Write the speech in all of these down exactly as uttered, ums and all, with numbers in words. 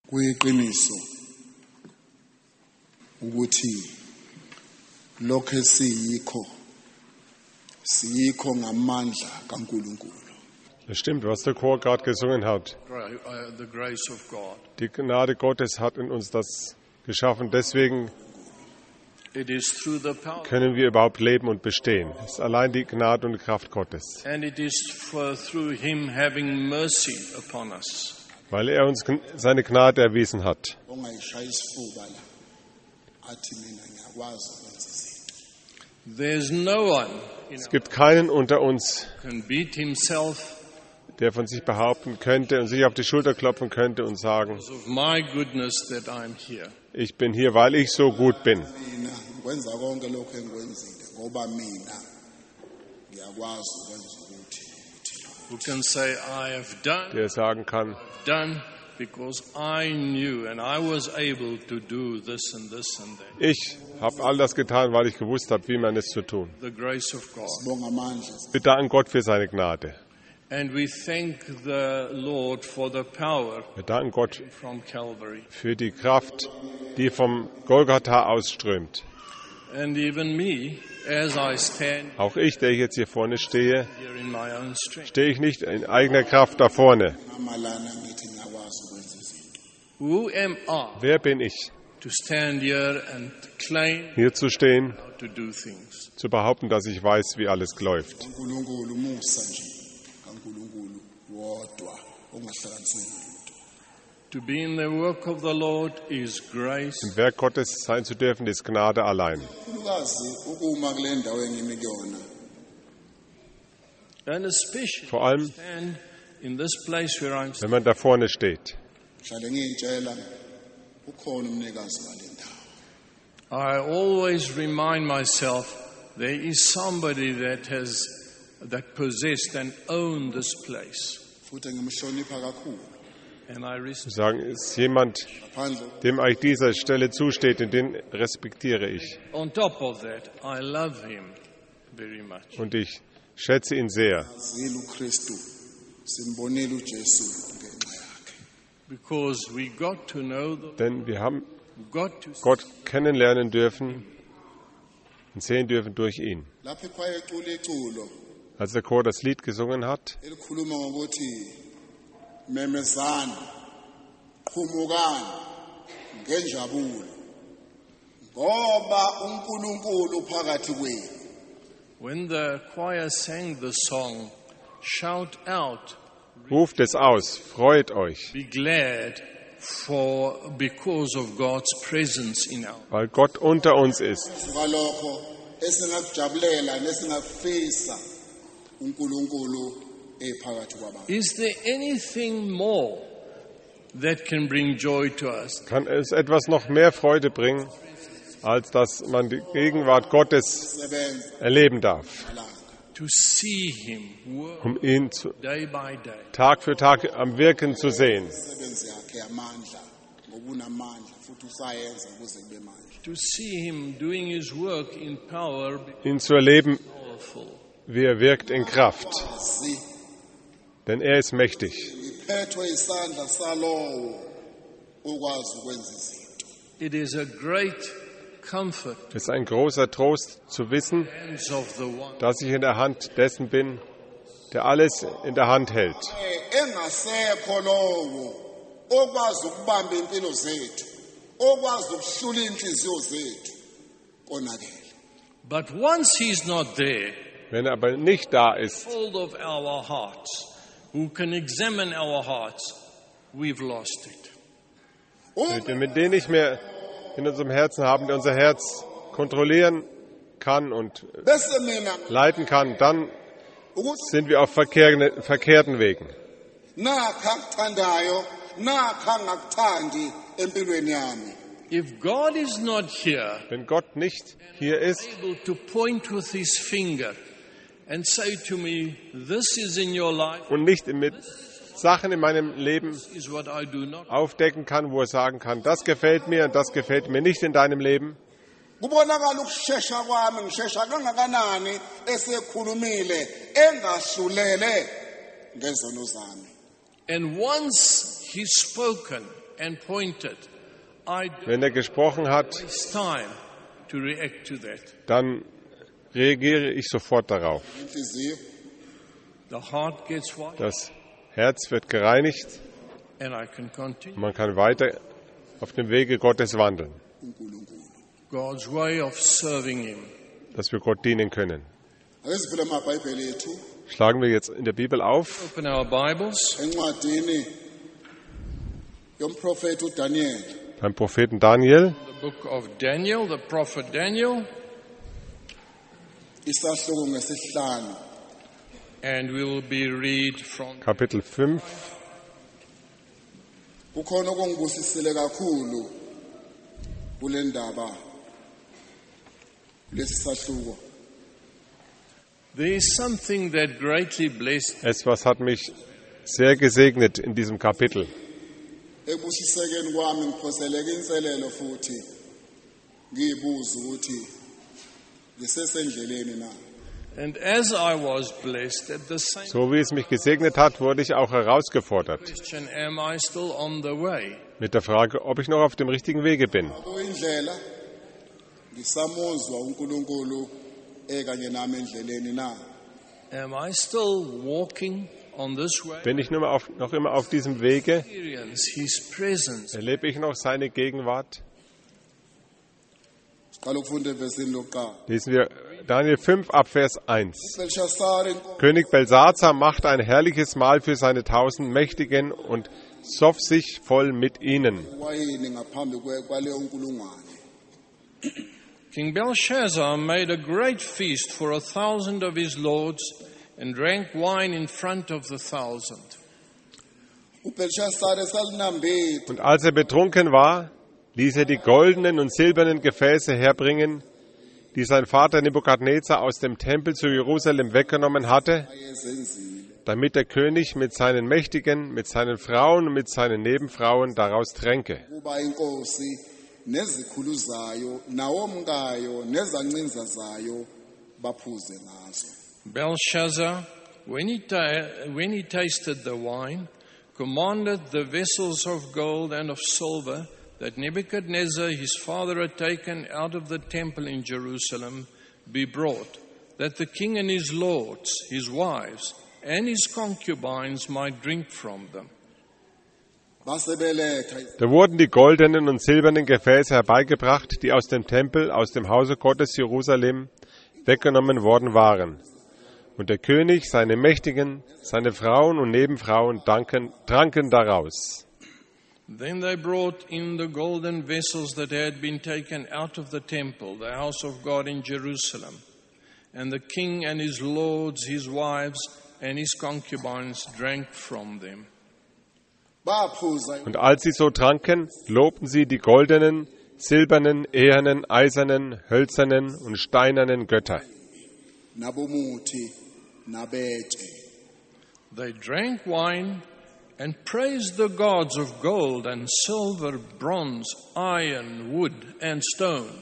Kuyiqiniso ukuthi lokho esiyikho siyikho ngamandla kaNkuluNkulu. Das stimmt, was der Chor gerade gesungen hat. The grace of God. Die Gnade Gottes hat in uns das geschaffen. Deswegen It is through the power. können wir überhaupt leben und bestehen. Es ist allein die Gnade und die Kraft Gottes. And it is for, through him having mercy upon us. Weil er uns seine Gnade erwiesen hat. Ongayishaya isifuba la athi mina ngiyakwazi ukwenza izinto. There's no one Es gibt keinen unter uns, who can beat himself der von sich behaupten könnte und sich auf die Schulter klopfen könnte und sagen, because of my goodness that I'm here. ich bin hier, weil ich so gut bin. Mina ngikwenza konke lokho engikwenzile ngoba mina ngiyakwazi ukwenza ukuthi Who can say, I have done, Der sagen kann, done because I knew and I was able to do this and this and that. ich habe all das getan, weil ich gewusst habe, wie man es zu tun. The grace of God. sibonga amandla. Wir danken Gott für seine Gnade. And we thank the Lord for the power Wir danken Gott from Calvary. für die Kraft, die vom Golgatha ausströmt. And even me, as I stand Auch ich, der ich jetzt hier vorne stehe, here in my own strength. stehe ich nicht in eigener Kraft da vorne. Amalana ngithi ngiyakwazi ukwenza izinto. Who am I Wer bin ich, to stand here and claim hier zu stehen, how to do things? zu behaupten, dass ich weiß, wie alles läuft? uNkulunkulu umusa nje kaNkulunkulu wodwa ongahlanganiswe nalutho. To be in the work of the Lord is grace. Im Werk Gottes sein zu dürfen, ist Gnade allein. Ulukazi ukuma kule ndawo engimi kuyona And especially Vor allem, stand in this place where I'm wenn man da vorne steht. ngihlale ngiyitshela ukhona umnikazi wale ndawo. I always remind myself there is somebody that has that possessed and owned this place. Futhi ngimhlonipha kakhulu. And I Zu respect. sagen, ist jemand, Ngaphandle dem eigentlich dieser Stelle zusteht, den respektiere ich. On top of that, I love him very much. Und ich schätze ihn sehr, zile uKristu simbonile uJesu ngenxa yakhe. Because we got to know the denn wir haben got to Gott kennenlernen dürfen und sehen dürfen durch ihn. Lapho ekhaya ecula iculo Als der Chor das Lied gesungen hat, elikhuluma ngokuthi memezana qhumukani ngenjabulo ngoba uNkulunkulu phakathi kwenu. when the choir sang the song, shout out, ruft es aus, freut euch, be glad for because of God's presence in our. weil Gott unter uns ist. Ngalokho esingakujabulela nesingafisa uNkulunkulu ephakathi kwabantu. Is there anything more that can bring joy to us? Kann es etwas noch mehr Freude bringen, als dass man die Gegenwart Gottes Sebenza erleben darf, langa To see him work um ihn zu, day by day. Tag für Tag am Wirken zu sehen, isebenzi yakhe yamandla ngobunamandla futhi usayenza ukuze kube manje. To see him doing his work in power, ihn zu erleben, powerful. wie er wirkt in Kraft, Si denn er ist mächtig. iphethwe isandla salowo okwazi ukwenza izinto. It is a great comfort Es ist ein großer Trost zu wissen, hands of the one dass ich in der Hand dessen bin, der alles in der Hand hält. Eh, engasekho lowo okwazi ukubamba impilo zethu okwazi ukuhlula inhliziyo zethu konakele. But once he's not there, Wenn er aber nicht da ist, hold of our hearts, who can examine our hearts, we've lost it. Um wenn wir den nicht mehr in unserem Herzen haben, der unser Herz kontrollieren kann und bese mina leiten kann, dann ukuthi sind wir auf verkehrten, verkehrten Wegen. nakha ngithandayo nakha ngakuthandi empilweni yami. If God is not here, Wenn Gott nicht hier ist able to point with his finger and say to me, this is in your life, und nicht mit Sachen in meinem Leben is what I do not. aufdecken kann, wo er sagen kann, das gefällt mir und das gefällt mir nicht in deinem Leben, Kubonakala ukusheshsha kwami ngisheshsha kangakanani esekhulumile engahlulele ngezono zami. And once he's spoken and pointed, I don't Wenn er gesprochen hat, waste time to react to that. dann reagiere ich sofort darauf. inhliziyo The heart gets washed, Das Herz wird gereinigt and I can continue. und man kann weiter auf dem Wege Gottes wandeln, uNkulunkulu. God's way of serving Him. dass wir Gott dienen können. Ake sivule amabhayibheli ethu Schlagen wir jetzt in der Bibel auf, Open our Bibles encwadini yomprofeti uDaniel beim Propheten Daniel, the book of Daniel, the prophet Daniel, isahluko ngesihlanu and we will be read from Kapitel fünf. kukhona okungibusisile kakhulu kule ndaba lesi sahluko There is something that greatly blessed Etwas hat mich sehr gesegnet in diesem Kapitel. ebusisekeni kwami ngiphoseleke inselelo futhi ngiyibuza ukuthi ngisesendleleni na and as I was blessed at the same So wie es mich gesegnet hat, wurde ich auch herausgefordert question, am I still on the way? mit der Frage, ob ich noch auf dem richtigen Wege bin. kuyindlela ngisamuzwa uNkulunkulu ekanye nami endleleni na Am I still walking on this way? Bin ich nur mal auf, noch immer auf diesem Wege? Experience His presence. Erlebe ich noch seine Gegenwart? siqala ukufunda evesini lokuqala Lesen wir Daniel fünf ab Vers eins. Belshazzar inkosi König Belsazar machte ein herrliches Mahl für seine tausend Mächtigen und soff sich voll mit ihnen. wayini ngaphambi kwe- kwaleyo nkulungwane King Belshazzar made a great feast for a thousand of his lords and drank wine in front of the thousand. uBelshazzar esalinambitha Und als er betrunken war, ließ er die goldenen und silbernen Gefäße herbringen, die sein Vater Nebukadnezar aus dem Tempel zu Jerusalem weggenommen hatte, ayezenzile damit der König mit seinen Mächtigen, mit seinen Frauen und mit seinen Nebenfrauen daraus tränke. kuba inkosi nezikhulu zayo nawomkayo nezancinza zayo baphuze ngazo Belshazzar, when he, ta- when he tasted the wine, commanded the vessels of gold and of silver that Nebuchadnezzar his father had taken out of the temple in Jerusalem be brought, that the king and his lords, his wives, and his concubines might drink from them. basebeletha Da wurden die goldenen und silbernen Gefäße herbeigebracht, die aus dem Tempel, aus dem Hause Gottes Jerusalem weggenommen worden waren. Und der König, seine Mächtigen, seine Frauen und Nebenfrauen danken, tranken daraus. Then they brought in the golden vessels that had been taken out of the temple, the house of God in Jerusalem. And the king and his lords, his wives, and his concubines drank from them. baphuza Und als sie so tranken, lobten sie die goldenen, silbernen, ehernen, eisernen, hölzernen und steinernen Götter. nabomuthi nabetshe They drank wine and praised the gods of gold and silver, bronze, iron, wood, and stone.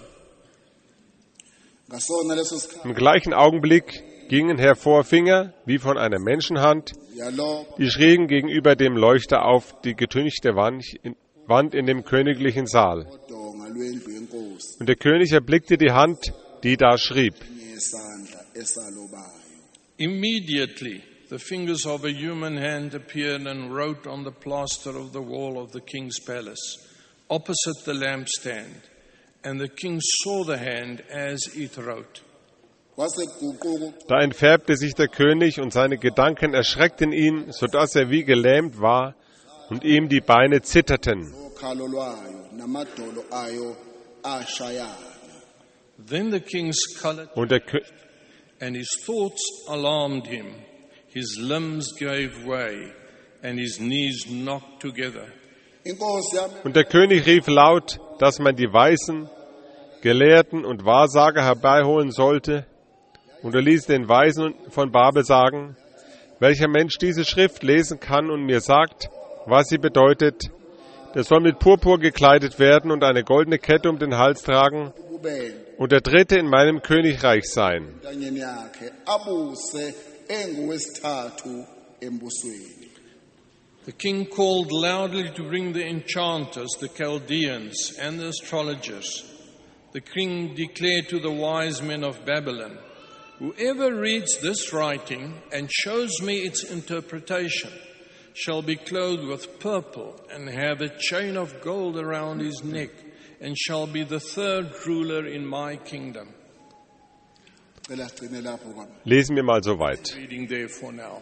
ngasona leso sikhathi Im gleichen Augenblick gingen hervor Finger wie von einer Menschenhand, yaloba die schrieben gegenüber dem Leuchter auf die getünchte Wand in, Wand in dem königlichen Saal. udonga lwendlu yenkosi Und der König erblickte die Hand, die da schrieb. ngesandla esalobayo Immediately, the fingers of a human hand appeared and wrote on the plaster of the wall of the king's palace, opposite the lampstand. And the king saw the hand as it wrote. kwaseguquka Da entfärbte sich der König und seine Gedanken erschreckten ihn, sodass er wie gelähmt war und ihm die Beine zitterten. ukhalo lwayo namadolo ayo ashayana Then the king's color Und der, Kö and his thoughts alarmed him. His limbs gave way and his knees knocked together. inkosi yami und der König rief laut, dass man die Weisen, Gelehrten und Wahrsager herbeiholen sollte. Und er ließ den Weisen von Babel sagen, welcher Mensch diese Schrift lesen kann und mir sagt, was sie bedeutet, der soll mit Purpur gekleidet werden und eine goldene Kette um den Hals tragen ububele und der Dritte in meinem Königreich sein. entanyeni yakhe abuse engowesithathu embusweni The king called loudly to bring the enchanters, the Chaldeans, and the astrologers. The king declared to the wise men of Babylon, whoever reads this writing and shows me its interpretation shall be clothed with purple and have a chain of gold around his neck and shall be the third ruler in my kingdom. Lesen wir mal so weit. Reading there for now.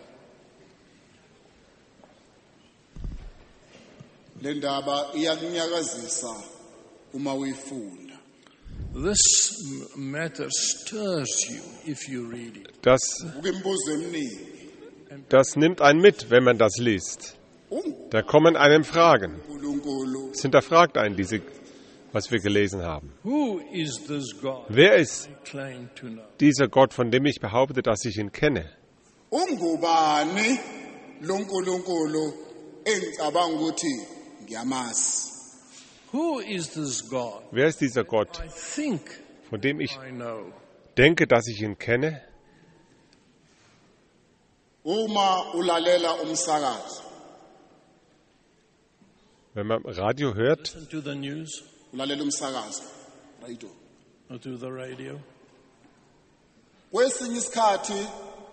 Le ndaba iyakunyakazisa uma uyifunda. This m- matter stirs you if you read it. Das, Uke imibuzo eminingi. das nimmt einen mit, wenn man das liest. Da kommen einem Fragen. uNkulunkulu Es hinterfragt einen, diese, was wir gelesen haben. Who is this God Wer ist I claim to know? dieser Gott, von dem ich behaupte, dass ich ihn kenne? ungubani lo nkulunkulu engicabanga ukuthi ngiyamazi. Who is this God Wer ist dieser Gott, I think von dem ich I know? denke, dass ich ihn kenne? Uma ulalela umsakazo, Wenn man Radio hört, Listen to the news ulalela umsakazo, radio. or to the radio. Kwesinye isikhathi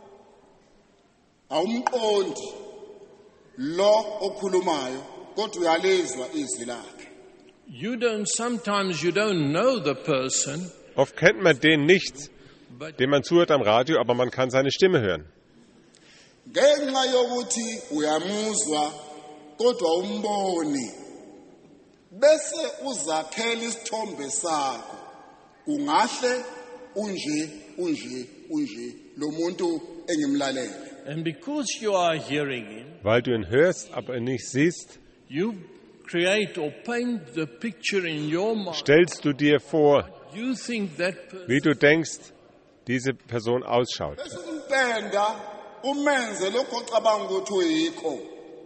awumqondi lo okhulumayo kodwa uyalizwa izwi lakhe. You don't, sometimes you don't know the person, oft kennt man den nicht, but dem man zuhört am Radio, aber man kann seine Stimme hören. Ngenxa yokuthi uyamuzwa kodwa umboni bese uzakhela isithombe sakho ungahle unje unje unje lo muntu engimlalele. and because you are hearing him, Weil du ihn hörst, aber ihn nicht siehst, you create or paint the picture in your mind. stellst du dir vor, You think that person, wie du denkst, diese Person ausschaut. Bese umpenda umenze lokho ocabanga ukuthi uyikho.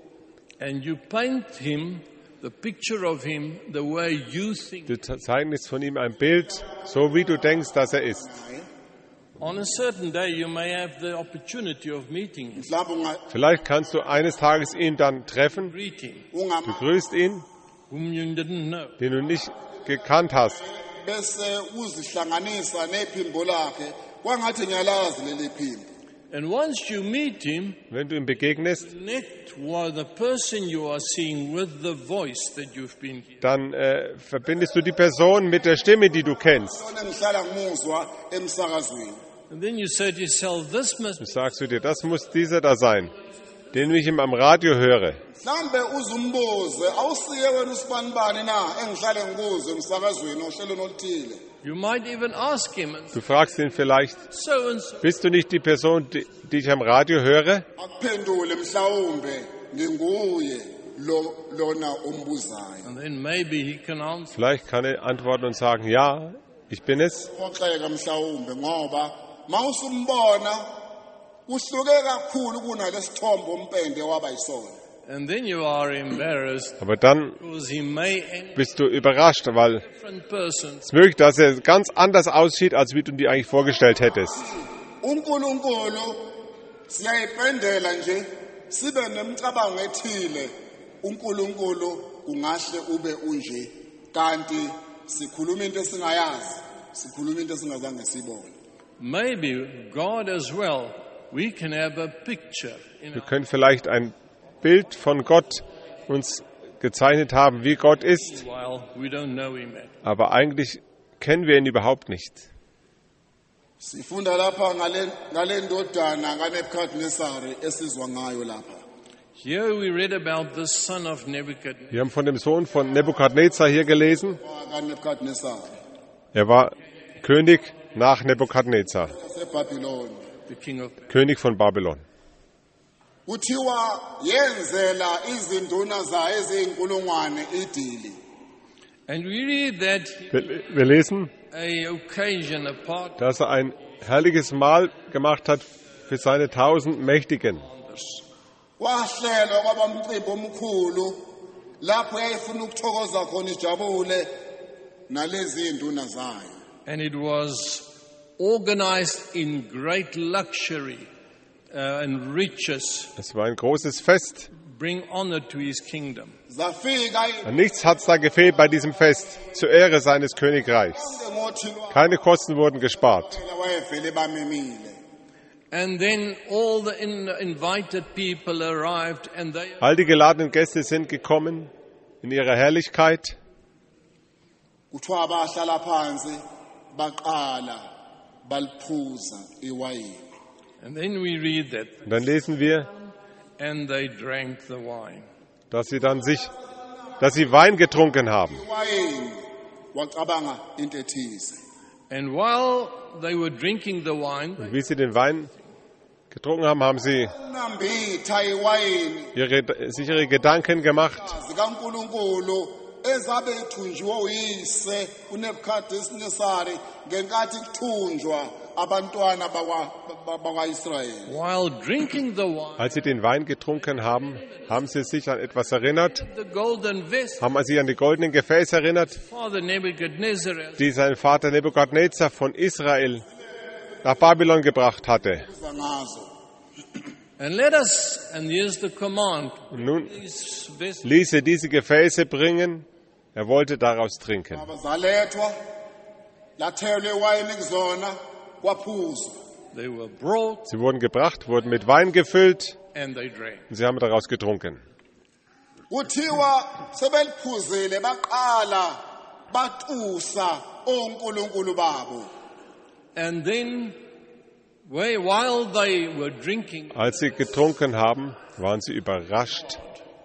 and you paint him, the picture of him, the way you think. Du zeichnest von ihm ein Bild, so wie du denkst, dass er ist. On a certain day, you may have the opportunity of meeting him, Mhlawumbe unga- Vielleicht kannst du eines Tages ihn dann treffen, greet him, ungama begrüßt ihn, whom you didn't know. den du nicht gekannt hast. bese uzihlanganisa nephimbo lakhe kwangathi ngiyalazi leli phimbo. And once you meet him, Wenn du ihm begegnest, connect with the person you are seeing with the voice that you've been hearing. dann äh, verbindest du die Person mit der Stimme, die du kennst. Sona ngihlala ngimuzwa emsakazweni. And then you say to yourself, this must Du sagst du dir, das muss dieser da sein, den ich ihm am Radio höre. Mhlambe uzumbuze awusiye wena usibanibani na engihlale ngikuzwe emsakazweni ohlelweni oluthile. You might even ask him, Du fragst ihn vielleicht, so and so. bist du nicht die Person, die, die ich am Radio höre? Akuphendule mhlawumbe nginguye lo lona umbuzayo. And then maybe he can answer. Vielleicht kann er antworten und sagen, ja, ich bin es. Xoxeka mhlawumbe ngoba mawusumbona kuhluke kakhulu kunalesithombo umpende waba yisona. And then you are embarrassed Aber dann because he may end bist du überrascht, weil a different person. es möglich, dass er ganz anders aussieht, als wie du dir eigentlich vorgestellt hättest. uNkulunkulu siyayipendela nje sibe nemicabango ethile uNkulunkulu kungahle ube unje kanti sikhuluma into esingayazi sikhuluma into esingazange sibone. Maybe God as well, we can have a picture in Wir our, können vielleicht ein Bild von Gott uns gezeichnet haben, wie Gott ist, while we don't know him yet. aber eigentlich kennen wir ihn überhaupt nicht. Sifunda lapha ngale ngale ndodana kaNebukadnezar esizwa ngayo lapha. Here we read about the son of Nebuchadnezzar. Wir haben von dem Sohn von Nebukadnezar hier gelesen. kaNebukadnezar Er war König nach Nebukadnezar, eBabylon. The king of König von Babylon. Kuthiwa yenzela izinduna zayo eziyinkulungwane idili. And we read that Wir, wir lesen, a occasion, a part dass er ein herrliches Mahl gemacht hat für seine tausend Mächtigen. Wahlelwa kwaba umcimbi omkhulu lapho yayifuna ukuthokoza khona ijabule nalezi induna zayo. and it was organized in great luxury uh, and riches, Es war ein großes Fest bring honor to his kingdom. Zafika An nichts hat es da gefehlt bei diesem Fest, zur Ehre seines Königreichs. ngothilwa Keine Kosten wurden gespart. wayevele bamemile. And then all the in- invited people arrived and they All die geladenen Gäste sind gekommen in ihrer Herrlichkeit. Kuthiwa abahlala phansi baqala baliphuza iwayini. and then we read that Und dann lesen wir, and they drank the wine. dass sie dann sich, dass sie Wein getrunken haben. Iwayini wacabanga into ethize. And while they were drinking the wine, Und wie sie den Wein getrunken haben, haben sie Nambitha iwayini ihre, sich ihre Gedanken gemacht zikaNkuluNkulu ezabe ithunjiwe uyise uNebukadnezar ngenkathi kuthunjwa abantwana bakwa bakwaIsrayeli. while drinking the wine, Als sie den Wein getrunken haben, haben sie sich an etwas erinnert, the golden vessel haben sich an die goldenen Gefäße erinnert, Father Nebuchadnezzar has die sein Vater Nebukadnezar von Israel nach Babylon gebracht hatte. Ngazo And let us, and here's the command, Und nun these vessels, ließ er diese Gefäße bringen, er wollte daraus trinken. aber zalethwa lathelwe iwayini kuzona kwaphuzwa. they were brought Sie wurden gebracht, wurden mit Wein gefüllt and they drank. und sie haben daraus getrunken. Kuthiwa sebeliphuzile baqala batusa onkulunkulu babo. And then, wh- while they were drinking, Als sie getrunken haben, waren sie überrascht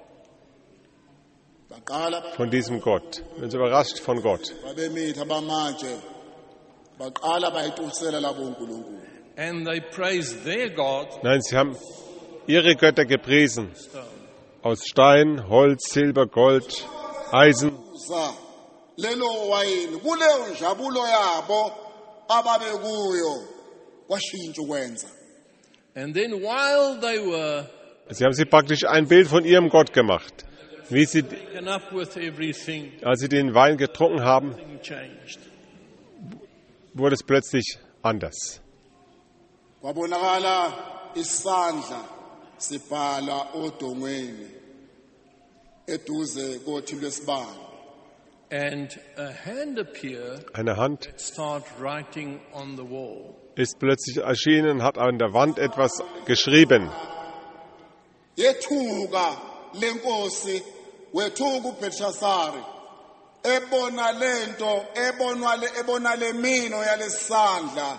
Baqala von diesem Gott. Waren sie überrascht von Gott. babemitha bamanje baqala bayitusela labo onkulunkulu. and they praised their God, Nein, sie haben ihre Götter gepriesen. Aus Stein, Holz, Silber, Gold, Eisen. Za lelo wayini kuleyo njabulo yabo ababe kuyo kwashintsha ukwenza. and then while they were Sie haben sich praktisch ein Bild von ihrem Gott gemacht. Wie sie, taken up with everything, als sie den Wein getrunken haben, thing changed. wurde es plötzlich anders. Kwabonakala isandla sibhala odongweni eduze kothi lwesibani. And a hand appeared, Eine Hand start writing on the wall. ist plötzlich erschienen, hat an der Wand etwas geschrieben. Yethuka lenkosi wethuka uBelshazari ebona lento ebonwa le ebona le mino yalesandla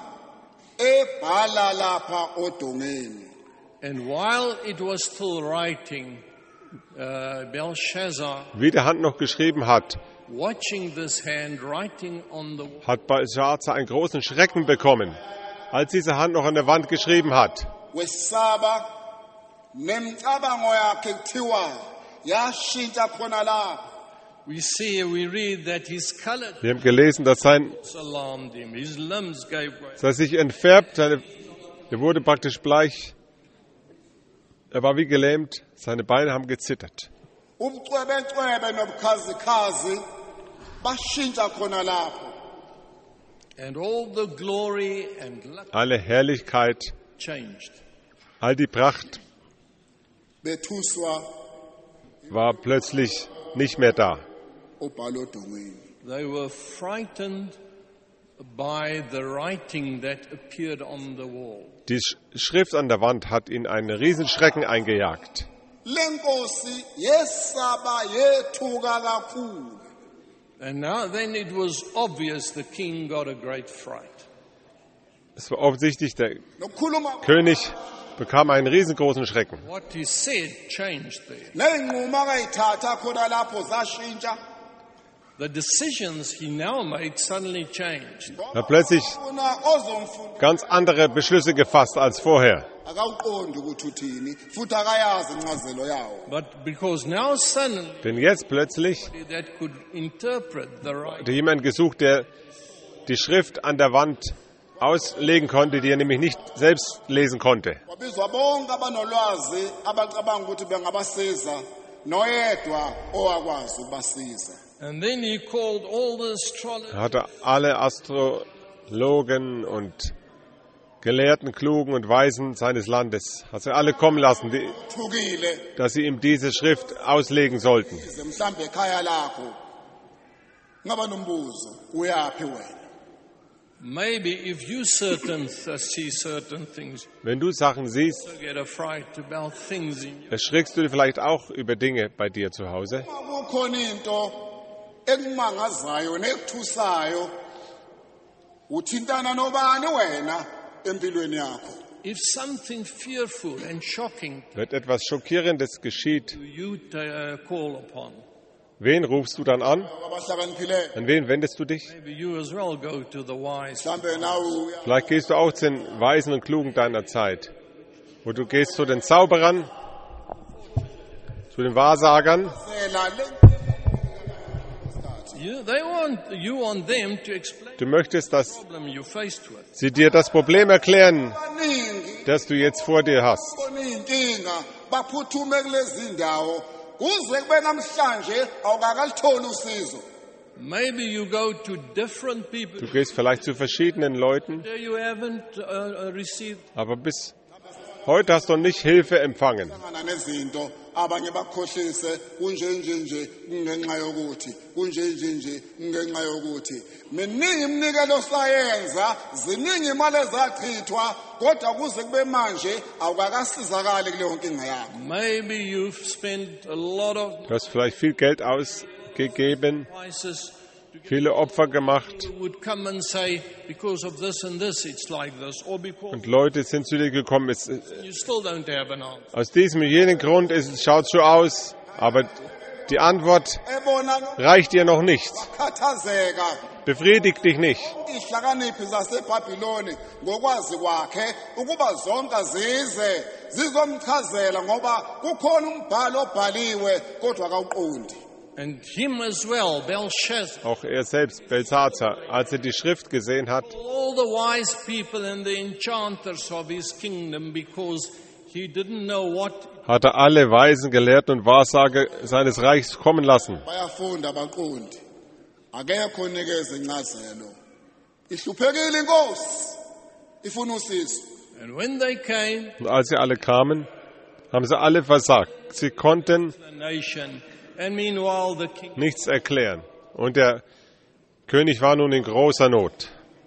ebhala lapha odongeni. And while it was still writing, uh, Belshazzar, Wie der Hand noch geschrieben hat, watching this hand writing on the wall, hat Belshazzar einen großen Schrecken bekommen, als diese Hand noch an der Wand geschrieben hat. Wesaba nemcabango yakhe kuthiwa yashintsha khona lapha. we see, we read that his color Wir haben gelesen, dass, sein, alarmed him, his limbs gave way. dass er sich entfärbt, seine, er wurde praktisch bleich, er war wie gelähmt, seine Beine haben gezittert. Ubucwebecwebe nobukhazikhazi bashintsha khona lapho. And all the glory and luck Alle Herrlichkeit, changed. all die Pracht Bethuswa war plötzlich nicht mehr da. obhala odongweni. They were frightened by the writing that appeared on the wall. Die Sch- Schrift an der Wand hat ihn einen Riesenschrecken eingejagt. Lenkosi yesaba yethuka kakhulu. And now then it was obvious the king got a great fright. Es war offensichtlich, der Nokukhuluma König bekam einen riesengroßen Schrecken. What he said changed there. neyinqumo akayithatha khona lapho zashintsha. The decisions he now made suddenly changed. Er hat plötzlich Ufuna ozomfuna ganz andere Beschlüsse gefasst als vorher. akawuqondi ukuthi uthini futhi akayazi incazelo yawo. But because now suddenly Denn jetzt plötzlich that could interpret the writing. hatte jemand gesucht, der die Schrift an der Wand auslegen konnte, die er nämlich nicht selbst lesen konnte. Kwabizwa bonke abanolwazi abacabanga ukuthi bengabasiza noyedwa owakwazi ukubasiza. And then he called all the astrologers Er hatte alle Astrologen und Gelehrten, Klugen und Weisen seines Landes. Hat sie alle kommen lassen, die, thukile dass sie ihm diese Schrift auslegen sollten. ize mhlambe ekhaya lakho ngaba nombuzo uyaphi wena Maybe if you certain uh, see certain things, Wenn du Sachen siehst, you get afraid about things in you. erschrickst du vielleicht auch über Dinge bei dir zu Hause. kukhona into ekumangazayo nekuthusayo uthintana nobani wena empilweni yakho If something fearful and shocking Wenn etwas Schockierendes geschieht, do you uh, call upon, wen rufst du dann an? abahlakaniphileyo An wen wendest du dich? maybe you as well go to the wise. mhlambe nawe uya Vielleicht gehst du auch zu den Weisen und Klugen deiner Zeit. Wo du gehst zu den Zauberern, zu den Wahrsagern. sela le You, they want you want them to explain Du möchtest, the dass problem you're faced with. sie dir das Problem erklären, baningi das du jetzt vor dir hast. khona inkinga baphuthume kulezi ndawo kuze kube namhlanje awukakalitholi usizo Maybe you go to different people Du gehst vielleicht zu verschiedenen Leuten, that you haven't uh, uh, received. aber bis heute hast du nicht Hilfe empfangen. hlangana nezinto abanye bakhohlise kunje nje nje kungenxa yokuthi kunje nje nje kungenxa yokuthi miningi imnikelo sayenza ziningi imali ezachithwa kodwa kuze kube manje awukakasizakali kuleyo nkinga yakho Maybe you've spent a lot of Du hast vielleicht viel Geld ausgegeben, prices. viele Opfer gemacht People would come and say, because of this and this, it's like this, or because und Leute sind zu dir gekommen. Es, you still don't have an answer. aus diesem und jenem Grund schaut es so aus, aber die Antwort ebona reicht dir noch nicht. khathazeka Befriedigt dich nicht. ihlakaniphi zasebhabhiloni ngokwazi kwakhe ukuba zonke zize zizomchazela ngoba kukhona umbhalo obhaliwe kodwa akawuqondi And him as well, Belshazzar, Auch er selbst, Belshazzar, als er die Schrift gesehen hat, all the wise people and the enchanters of his kingdom, because he didn't know what. hat er alle Weisen, Gelehrten und Wahrsager seines Reichs kommen lassen. bayafunda abaqondi akekho onikeza incazelo ihluphekile inkosi ifuna usizo And when they came, Und als sie alle kamen, haben sie alle versagt. Sie konnten the nation, and meanwhile the king. nichts erklären. Und der König war nun in großer Not.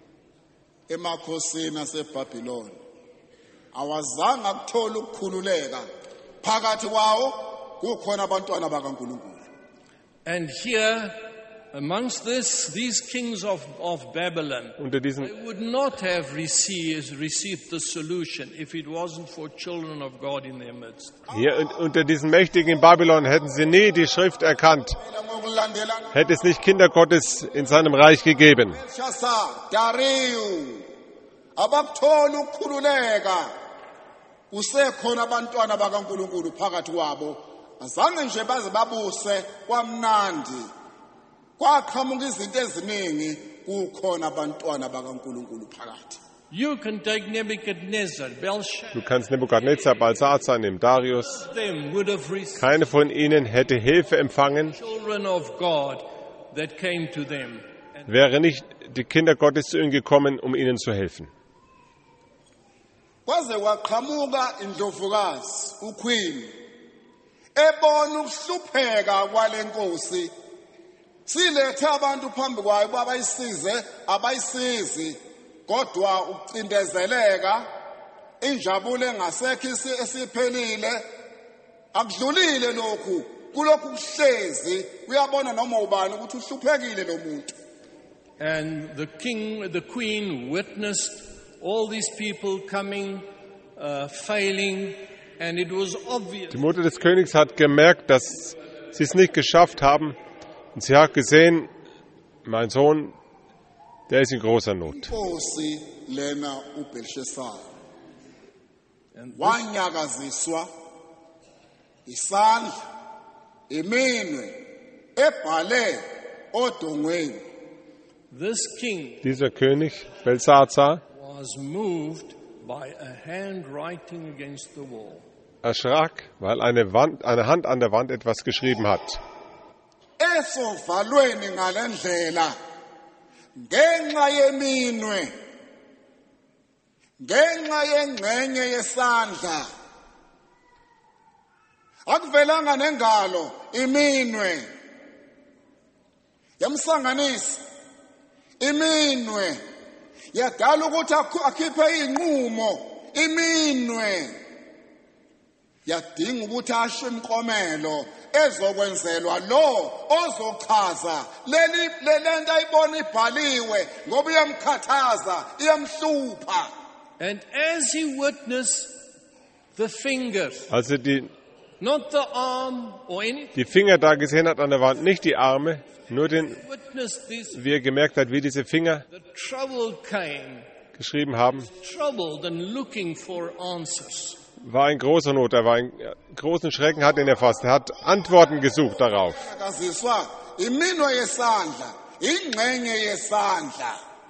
emakhosini asebhabhiloni awazange akuthola ukukhululeka phakathi kwawo kukhona abantwana bakaNkulunkulu And here, amongst this, these kings of, of Babylon, Unter they diesen, would not have received, received the solution if it wasn't for children of God in their midst. hier un- unter diesen Mächtigen in Babylon hätten sie nie die Schrift erkannt. ngokulandelana Hätte es nicht Kinder Gottes in seinem Reich gegeben. Shasa Dariu abakuthola ukukhululeka kusekhona abantwana bakaNkulunkulu phakathi kwabo azange nje baze babuse kwamnandi kwaqhamuka izinto eziningi kukhona abantwana bakaNkulunkulu phakathi You can take Nebuchadnezzar, Belshazzar, Du kannst Nebukadnezar, Balsazar nehmen, Darius. them would have received Keine von ihnen hätte Hilfe empfangen, children of God that came to them. And wäre nicht die Kinder Gottes zu ihnen gekommen, um ihnen zu helfen. kwaze kwaqhamuka indlovukazi uQueen ebona ukuhlupheka kwalenkosi silethe abantu phambi kwayo babayisize abayisizi kodwa ukucindezeleka injabulo engasekho isi- esiphelile akudlulile lokhu kulokhu kuhlezi uyabona noma ubani ukuthi uhluphekile lo muntu And the king, the queen witnessed all these people coming, uh, failing, and it was obvious. Die Mutter des Königs hat gemerkt, dass sie es nicht geschafft haben. Und sie hat gesehen, mein Sohn, der ist in großer Not. inkosi lena uBelshazar And this, wanyakaziswa isandla iminwe ebhale odongweni this king Dieser König, Belsazar, was moved by a handwriting against the wall. erschrak, weil eine, Wand, eine Hand an der Wand etwas geschrieben hat. esovalweni ngalendlela ngenxa yeminwe ngenxa yengxenye yesandla akuvelanga nengalo iminwe yamsanganisa iminwe yadala ukuthi akhiphe inqumo iminwe yadinga ukuthi asho imiqomelo ezokwenzelwa lo ozochaza leli lento ayibona ibhaliwe ngoba iyamkhathaza iyamhlupha. And as he witnessed the finger, Also die, not the arm or anything, die Finger da gesehen hat an der Wand, nicht die Arme, nur den, witnessed this, wie er gemerkt hat, wie diese Finger the trouble came, geschrieben haben, troubled and looking for answers. war ein großer Not. Er war einen großen Schrecken, hat ihn erfasst. Er hat Antworten gesucht darauf. Akaziswa iminwe yesandla ingxenye yesandla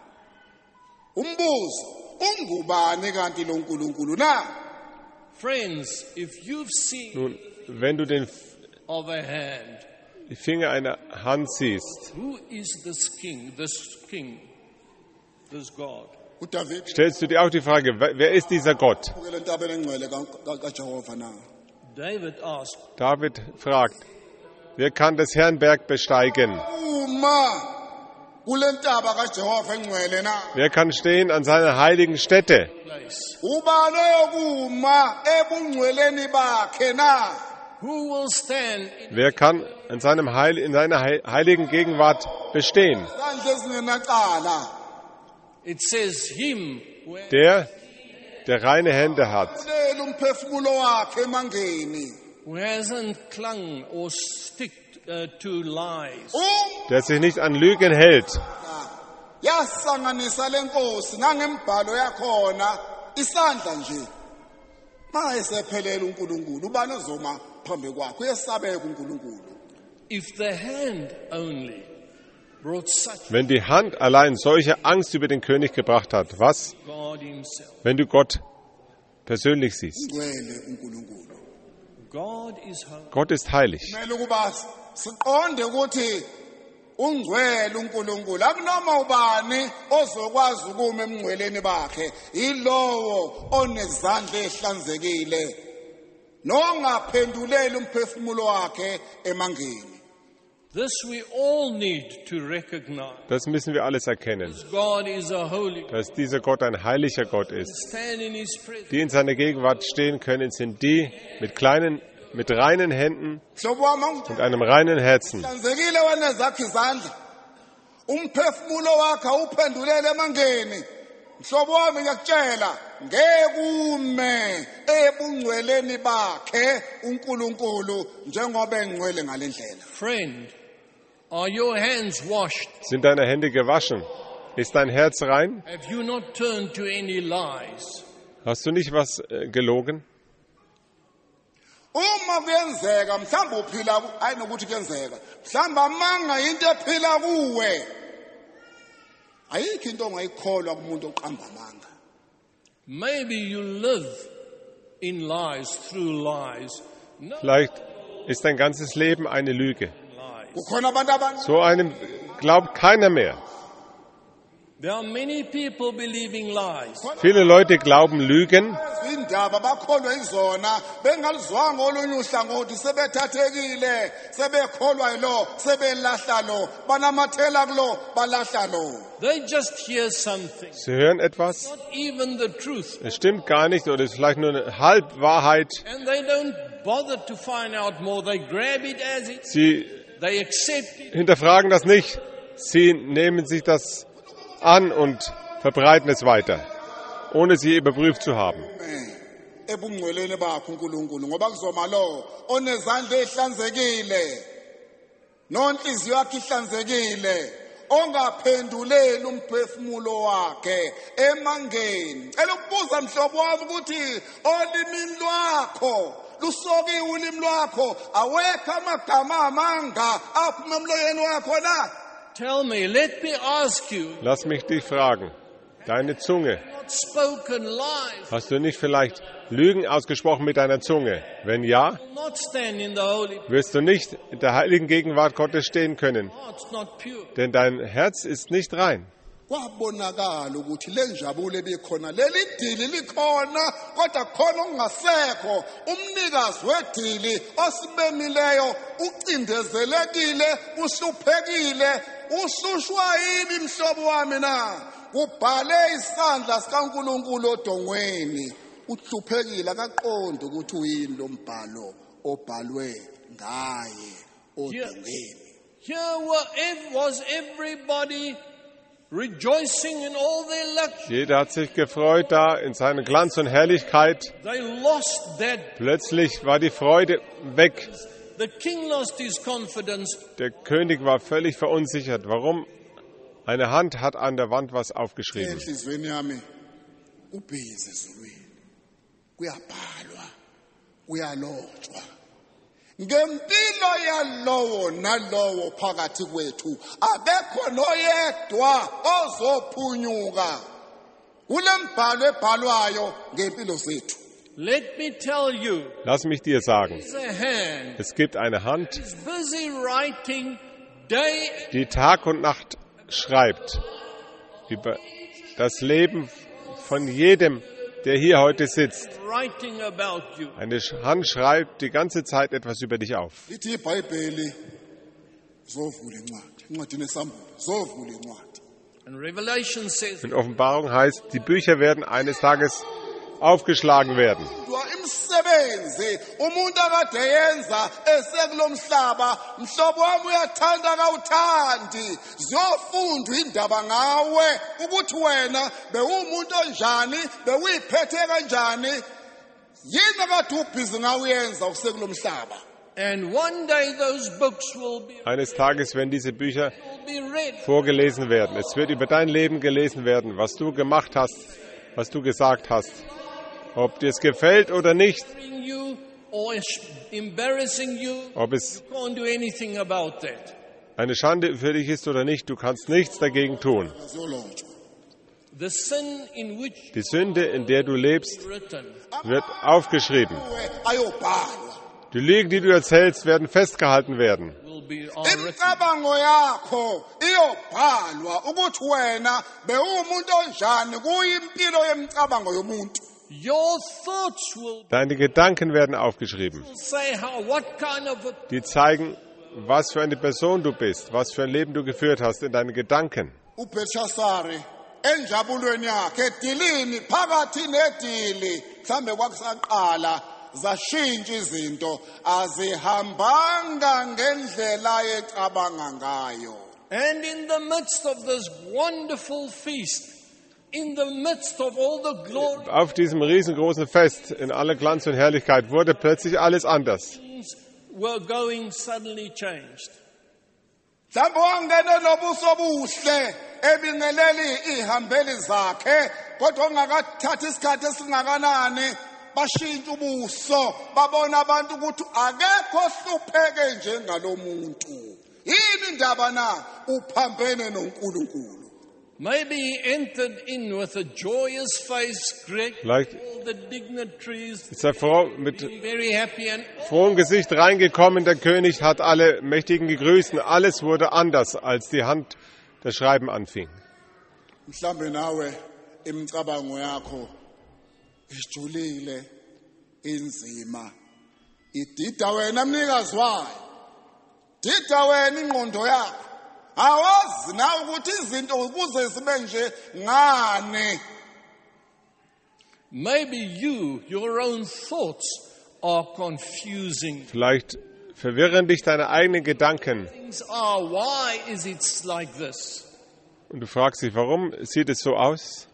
umbuzo ungubani kanti lo nkulunkulu na. Friends, if you've seen Nun, wenn du den, of a hand, die Finger einer Hand siehst, who is this king, this king, this God? uDavid stellst du dir auch die Frage, wer wer ist dieser Gott? ukele ntabeni engcwele kaJehova na. David asked, David fragt, wer kann des Herrn Berg besteigen? Uma kule ntaba kaJehova engcwele na. Wer kann stehen an seiner heiligen Stätte? place. Ubani okuma ebungcweleni bakhe na. Who will stand in Wer kann in, seinem Heil, in seiner heil- heiligen Gegenwart bestehen? Sandla ezingenacala. It says him who has Der, der reine Hände hat, Lela umphefumulo wakhe emangeni. who hasn't clung or sticked uh, to lies. Um der sich nicht an Lügen hält. yasanganisa lenkosi nangembhalo yakhona isandla nje. Mayesephelele uNkulunkulu ubani ozoma phambi kwakhe uyesabeka uNkulunkulu. If the hand only brought such Wenn die Hand allein solche Angst über den König gebracht hat, was, God himself. wenn du Gott persönlich siehst? Ngcwele uNkulunkulu. God is holy. Gott ist heilig. Kumele ukuba siqonde ukuthi ungcwele uNkulunkulu akunoma ubani ozokwazi ukuma emngcweleni bakhe ilowo onezandla ehlanzekile nongaphenduleli umphefumulo wakhe emangeni. This we all need to recognize. Das müssen wir alles erkennen, God is a holy God. dass dieser Gott ein heiliger Gott ist. Stand in his presence. Die in seiner Gegenwart stehen können, sind die mit kleinen, mit reinen Händen Mhlobo wami und einem reinen Herzen. uhlanzekile wena zakhe izandla umphefumulo wakhe awuphendulele emangeni. Mhlobo wami ngiyakutshela ngekume ebungcweleni bakhe uNkulunkulu njengoba engcwele ngalendlela. Friend, are your hands washed? Sind deine Hände gewaschen? Ist dein Herz rein? Have you not turned to any lies? Hast du nicht was äh, gelogen? Uma kuyenzeka mhlawumbe uphila hayi nokuthi kuyenzeka mhlawumbe amanga into ephila kuwe ayikho into ongayikholwa kumuntu oqamba amanga. Maybe you live in lies, through lies. No Vielleicht ist dein ganzes Leben eine Lüge. lies. Kukhona abantu abaningi So einem glaubt keiner mehr. There are many people believing lies. Viele Leute glauben Lügen, indaba bakholwa izona bengalizwanga olunye uhlangothi sebethathekile sebekholwa yilo sebelahla lo banamathela kulo balahla lo. They just hear something, sie hören etwas, not even the truth, es stimmt gar nicht oder es ist vielleicht nur eine Halbwahrheit. and they don't bother to find out more. They grab it as it, Sie they accept it. hinterfragen das nicht. Sie nehmen sich das an und verbreiten es weiter, ohne sie überprüft zu haben. Ebungcweleni bakho uNkulunkulu ngoba kuzoma lo onezandla ehlanzekile nonhliziyo yakhe ihlanzekile ongaphenduleli umphefumulo wakhe emangeni. Ela ukubuza mhlobo wami ukuthi olimini lwakho lusokiwe ulimi lwakho awekho amagama amanga aphuma emloyeni wakho na. Tell me, let me ask you, Lass mich dich fragen, deine Zunge, not spoken lies, hast du nicht vielleicht Lügen ausgesprochen mit deiner Zunge? Wenn ja, will not stand in the holy wirst du nicht in der heiligen Gegenwart Gottes stehen können, heart's not pure. denn dein Herz ist nicht rein. kwabonakala ukuthi le njabulo ebikhona leli dili likhona kodwa khona okungasekho umnikazi wedili osibemileyo ucindezelekile uhluphekile usushwa yini mhlobo wami na kubhale isandla sikaNkuluNkulu odongweni uhluphekile akaqonda ukuthi uyini lo mbhalo obhalwe ngaye odongweni. Here were, was everybody rejoicing in all their luxury. Jeder hat sich gefreut da in seiner Glanz und Herrlichkeit. They lost that. Plötzlich war die Freude weg. The king lost his confidence. Der König war völlig verunsichert. Warum? Eine Hand hat an der Wand was aufgeschrieben. Enhlizweni yami ubhizi ezulwini kuyabhalwa kuyalotshwa ngempilo yalowo nalowo phakathi kwethu abekho noyedwa ozophunyuka kule mbhalo ebhalwayo ngempilo zethu. Let me tell you, Lass mich dir sagen, there's a hand es gibt eine Hand, who's busy writing day die Tag und Nacht schreibt über das Leben von jedem, der hier heute sitzt. writing about you. Eine Hand schreibt die ganze Zeit etwas über dich auf. Lithi iBhayibheli zovula incwadi incwadi nesambulo zovula incwadi. And Revelation says, In Offenbarung heißt, die Bücher werden eines Tages aufgeschlagen werden. Imsebenzi umuntu akade yenza esekulomhlaba mhlobo wami uyathanda kawuthandi zofundwa indaba ngawe ukuthi wena bewumuntu onjani bewuyiphethe kanjani yini akade ubhizi ngawuyenza usekulomhlaba. and one day those books will be, Eines Tages werden diese Bücher will be read. vorgelesen werden. Es wird über dein Leben gelesen werden, was du gemacht hast, was du gesagt hast. Ob dir es gefällt oder nicht, You or embarrassing you, ob es you can't do anything about that. eine Schande für dich ist oder nicht, du kannst nichts dagegen tun. Zolotshwa The sin in which Die Sünde, in der du lebst, written wird aufgeschrieben. ayobhalwa Die Lügen, die du erzählst, werden festgehalten werden. will be all written. imicabango yakho iyobhalwa ukuthi wena bewumuntu onjani kuyimpilo yemicabango yomuntu. Your thoughts will Deine Gedanken werden aufgeschrieben. say how, what kind of a Die zeigen, was für eine Person du bist, was für ein Leben du geführt hast in deinen Gedanken. uBelshazari enjabulweni yakhe edilini phakathi nedili mhlambe kwakusaqala zashintsha izinto azihambanga ngendlela ecabanga ngayo. And in the midst of this wonderful feast, in the midst of all the glory, Auf diesem riesengroßen Fest in aller Glanz und Herrlichkeit wurde plötzlich alles anders. things were going suddenly changed. Mhlawumbe wangena nobuso buhle ebingeleli ihambeli zakhe kodwa ungakathatha isikhathi esingakanani bashintsha ubuso babona abantu ukuthi akekho ohlupheke njengalomuntu. Yini indaba na uphambene noNkulunkulu? Maybe he entered in with a joyous face, great, Vielleicht all the dignitaries, ist er froh, mit very happy, and frohem Gesicht reingekommen. Der König hat alle Mächtigen gegrüßt. Und alles wurde anders, als die Hand das Schreiben anfing. Mhlambe nawe imicabango yakho ijulile inzima idida wena mnikazi wayo dida wena ingqondo yakho awazi na ukuthi izinto ukuze sibe nje ngane. maybe you, your own thoughts, are confusing. Vielleicht verwirren dich deine eigenen Gedanken. Things are, why is it like this? Und du fragst dich, warum sieht es so aus?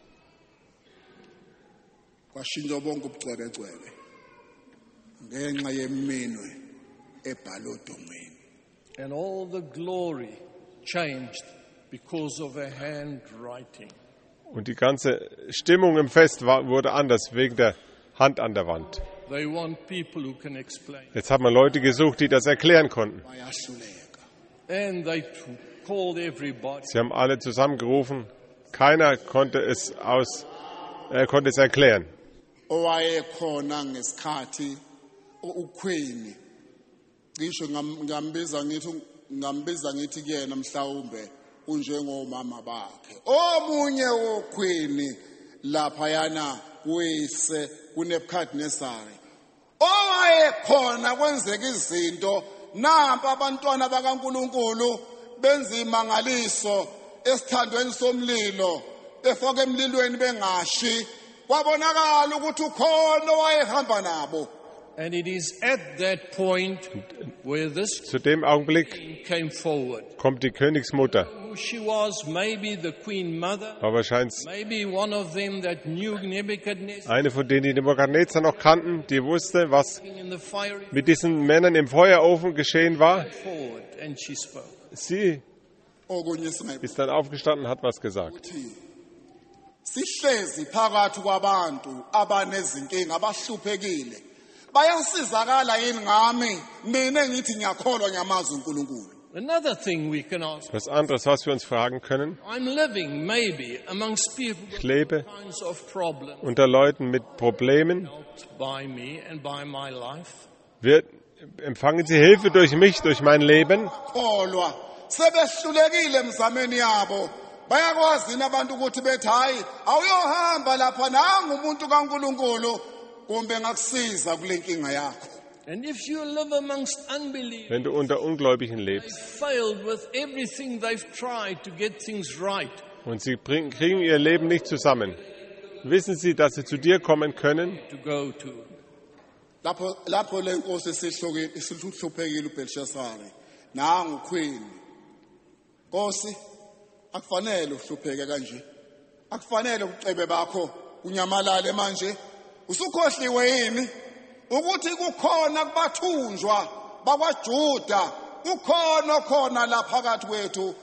Kwashintsha bonke ubucwebecwebe ngenxa yeminwe ebhalwe odongweni. And all the glory changed because of a handwriting. Und die ganze Stimmung im Fest war, wurde anders wegen der Hand an der Wand. They want people who can explain. Jetzt hat man Leute gesucht, die das erklären konnten. Bayahluleka. And they t- called everybody. Sie haben alle zusammengerufen. Keiner konnte es aus, äh, konnte es erklären. Owayekhona ngesikhathi uQueen ngisho ngam- ngambiza ngithi ngambiza ngithi kuyena mhlawumbe unjengomama bakhe. Omunye wokhwini lapha yana kuyise kuNebukadnezari. Owayekhona kwenzeka izinto nampa abantwana bakaNkuluNkulu benza imangaliso esithandweni somlilo efaka emlilweni bengashi kwabonakala ukuthi ukhona owayehamba nabo. And it is at that point where this Zu dem Augenblick queen came forward. kommt die Königsmutter. Who she was, maybe the queen mother, War wahrscheinlich maybe one of them that knew Nebuchadnezzar eine von denen, die Nebukadnezar noch kannten, die wusste, was in the fiery mit diesen Männern im Feuerofen geschehen war. forward, and she spoke. Sie Okunye singayibuthi ist dann aufgestanden und hat was gesagt. sihlezi phakathi kwabantu abanezinkinga abahluphekile. Bayasizakala yini ngami mina ngithi ngiyakholwa ngiyamazi uNkulunkulu. Another thing we can ask. Was anderes, was wir uns fragen können. I'm living maybe amongst people Ich with lebe all kinds of problems unter Leuten mit Problemen. by me and by my life. Wir empfangen sie Hilfe durch mich, durch mein Leben. Kholwa sebehlulekile emzameni yabo. Bayakwazi nabantu ukuthi bethi hayi awuyohamba lapha nanga umuntu kaNkulunkulu kumbe ngakusiza kule nkinga yakho. And if you live amongst unbelievers, Wenn du unter Ungläubigen they've lebst failed with everything they've tried to get things right. und sie bringen, kriegen ihr Leben nicht zusammen, wissen sie, dass sie zu dir kommen können. To go to. Lapho lapho lenkosi sihlokile isihluphekile uBelshazar nangu queen. Nkosi akufanele uhlupheke kanje. Akufanele ucebe bakho unyamalale manje. Usukhohliwe yini ukuthi kukhona kubathunjwa bakwaJuda ukhona khona la phakathi kwethu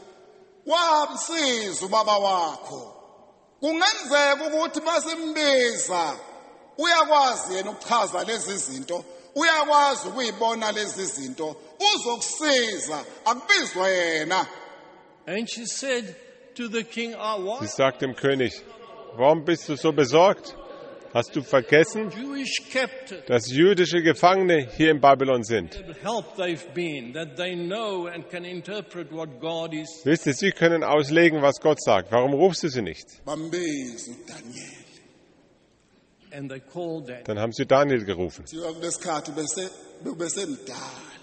wamsiza ubaba wakho. Kungenzeka ukuthi masimbiza uyakwazi yena ukuchaza lezi zinto, uyakwazi ukuyibona lezi zinto, uzokusiza akubizwa yena. And she said to the king, I Sie was sagt dem König, warum bist du so besorgt? Hast du vergessen, Jewish captive. dass jüdische Gefangene hier in Babylon sind? The help they've been, that they know and can interpret what God is. Wisst ihr, sie können auslegen, was Gott sagt. Warum rufst du sie nicht? Bambiza uDaniel. And they called that. Dann haben sie Daniel gerufen. Siwa kulesikhathi bese bese mdala.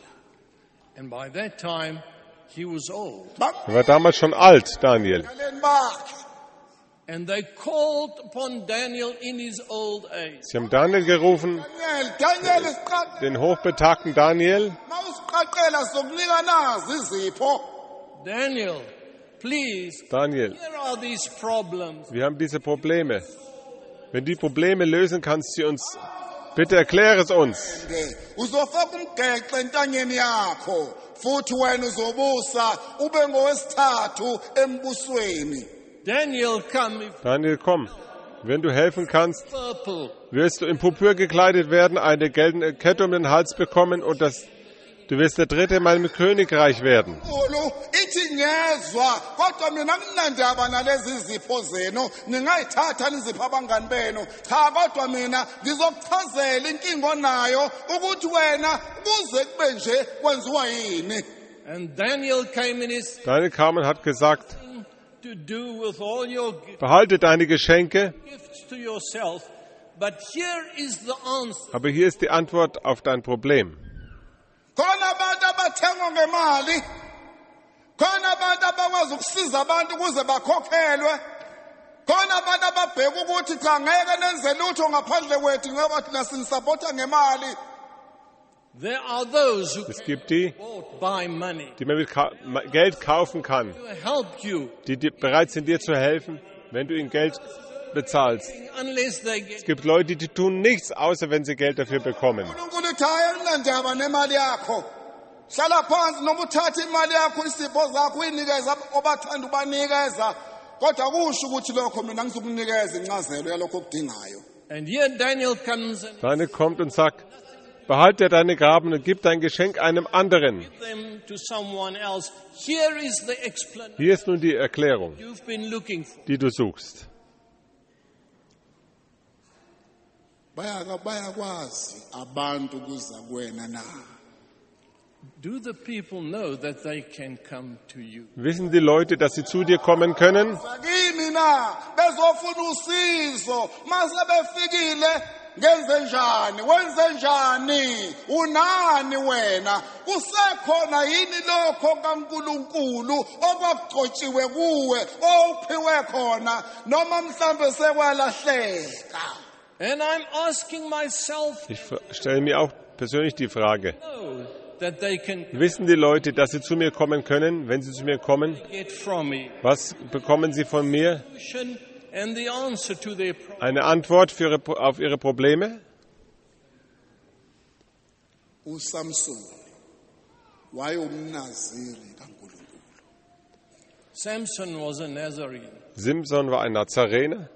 And by that time, he was old. Er war damals schon alt, Daniel. Bamdaleni bakhe. And they called upon Daniel in his old age. Sie haben Daniel gerufen, Daniel, Daniel isiqaqe den hochbetagten Daniel. mawusiqaqela sokunika nazi izipho. Daniel, please, Daniel, here are these problems. wir haben diese Probleme. Wenn du die Probleme lösen kannst, sie uns, bitte erkläre es uns. Uzofaka umgeqe entanyeni yakho futhi wena uzobusa ube ngowesithathu embusweni. Daniel, come if Daniel, komm. Wenn du helfen kannst, purple. wirst du in Purpur gekleidet werden, eine gelbe Kette um den Hals bekommen und das, du wirst der Dritte in meinem Königreich werden. Ulu ithi ngezwa kodwa mina nginandaba nalezi zipho zenu ningayithatha nizipho abangani benu cha kodwa mina ngizokuchazela inkingo nayo ukuthi wena kuze kube nje kwenziwa yini. And Daniel came in his Daniel kam und hat gesagt, to do with all your behalte deine Geschenke, gifts to yourself. But here is the answer. aber hier ist die Antwort auf dein Problem. Khona abantu abathengwa ngemali. Khona abantu abakwazi ukusiza abantu ukuze bakhokhelwe. Khona abantu ababheka ukuthi cha ngeke nenze lutho ngaphandle kwethu ngoba thina sinisupporta ngemali. There are those who Es can gibt die, bought by money die man mit Ka Geld kaufen kann, to help you, die, die bereit sind, dir zu helfen, wenn du ihnen Geld bezahlst. unless they Es get. gibt Leute, die tun nichts, außer wenn sie Geld dafür bekommen. uNkulunkulu uthi hayi nginandaba nemali yakho. Hlala phansi noma uthathe imali yakho isipho zakho uyinikeza obathanda ubanikeza. Kodwa kusho ukuthi lokho mina ngizokunikeza incazelo yalokho okudingayo. And here Daniel comes and Daniel kommt und sagt, behalte deine Gaben und gib dein Geschenk einem anderen. give them to someone else. Here is the explanation Hier ist nun die Erklärung, you've been looking for. die du suchst. Bayaka bayakwazi abantu kuza kuwena na. do the people know that they can come to you? Wissen die Leute, dass sie zu dir kommen können? Sakini na bezofuna usizo mase befikile ngenze njani wenze njani unani wena kusekhona yini lokho kaNkuluNkulu okwagcotshiwe kuwe ophiwe khona noma mhlambe sekwalahleka. And I'm asking myself, Ich stelle mir auch persönlich die Frage, know that they can wissen die Leute, dass sie zu mir kommen können, wenn sie zu mir kommen? get from me Was bekommen sie von mir? solution and the answer to their problem. Eine Antwort für ihre, auf ihre Probleme? uSamson wayumnaziri kaNkuluNkulu. Samson was a Nazarene. Simson war ein Nazarener.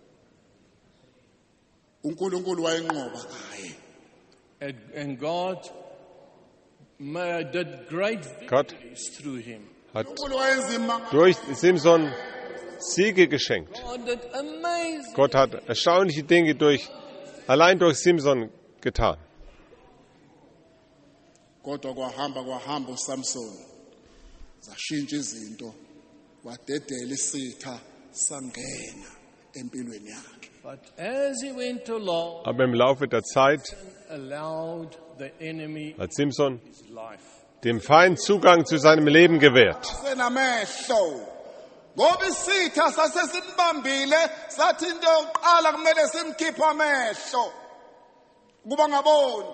uNkulunkulu wayenqoba kaye. And, and God ma- did great Gott victories through him. hat uNkulunkulu wayenzima durch Simson Siege geschenkt. God did amazing. Gott hat erstaunliche Dinge durch, allein durch Simson getan. kodwa kwahamba kwahamba uSamson zashintsha izinto wadedela isitha sangena empilweni yakhe. But as he went along, Aber im Laufe der Zeit allowed the enemy hat Simson his life. dem Feind Zugang zu seinem Leben gewährt. Senamehlo ngoba isitha sasesimbambile sathi into yokuqala kumele simkhiphe amehlo kuba ngaboni.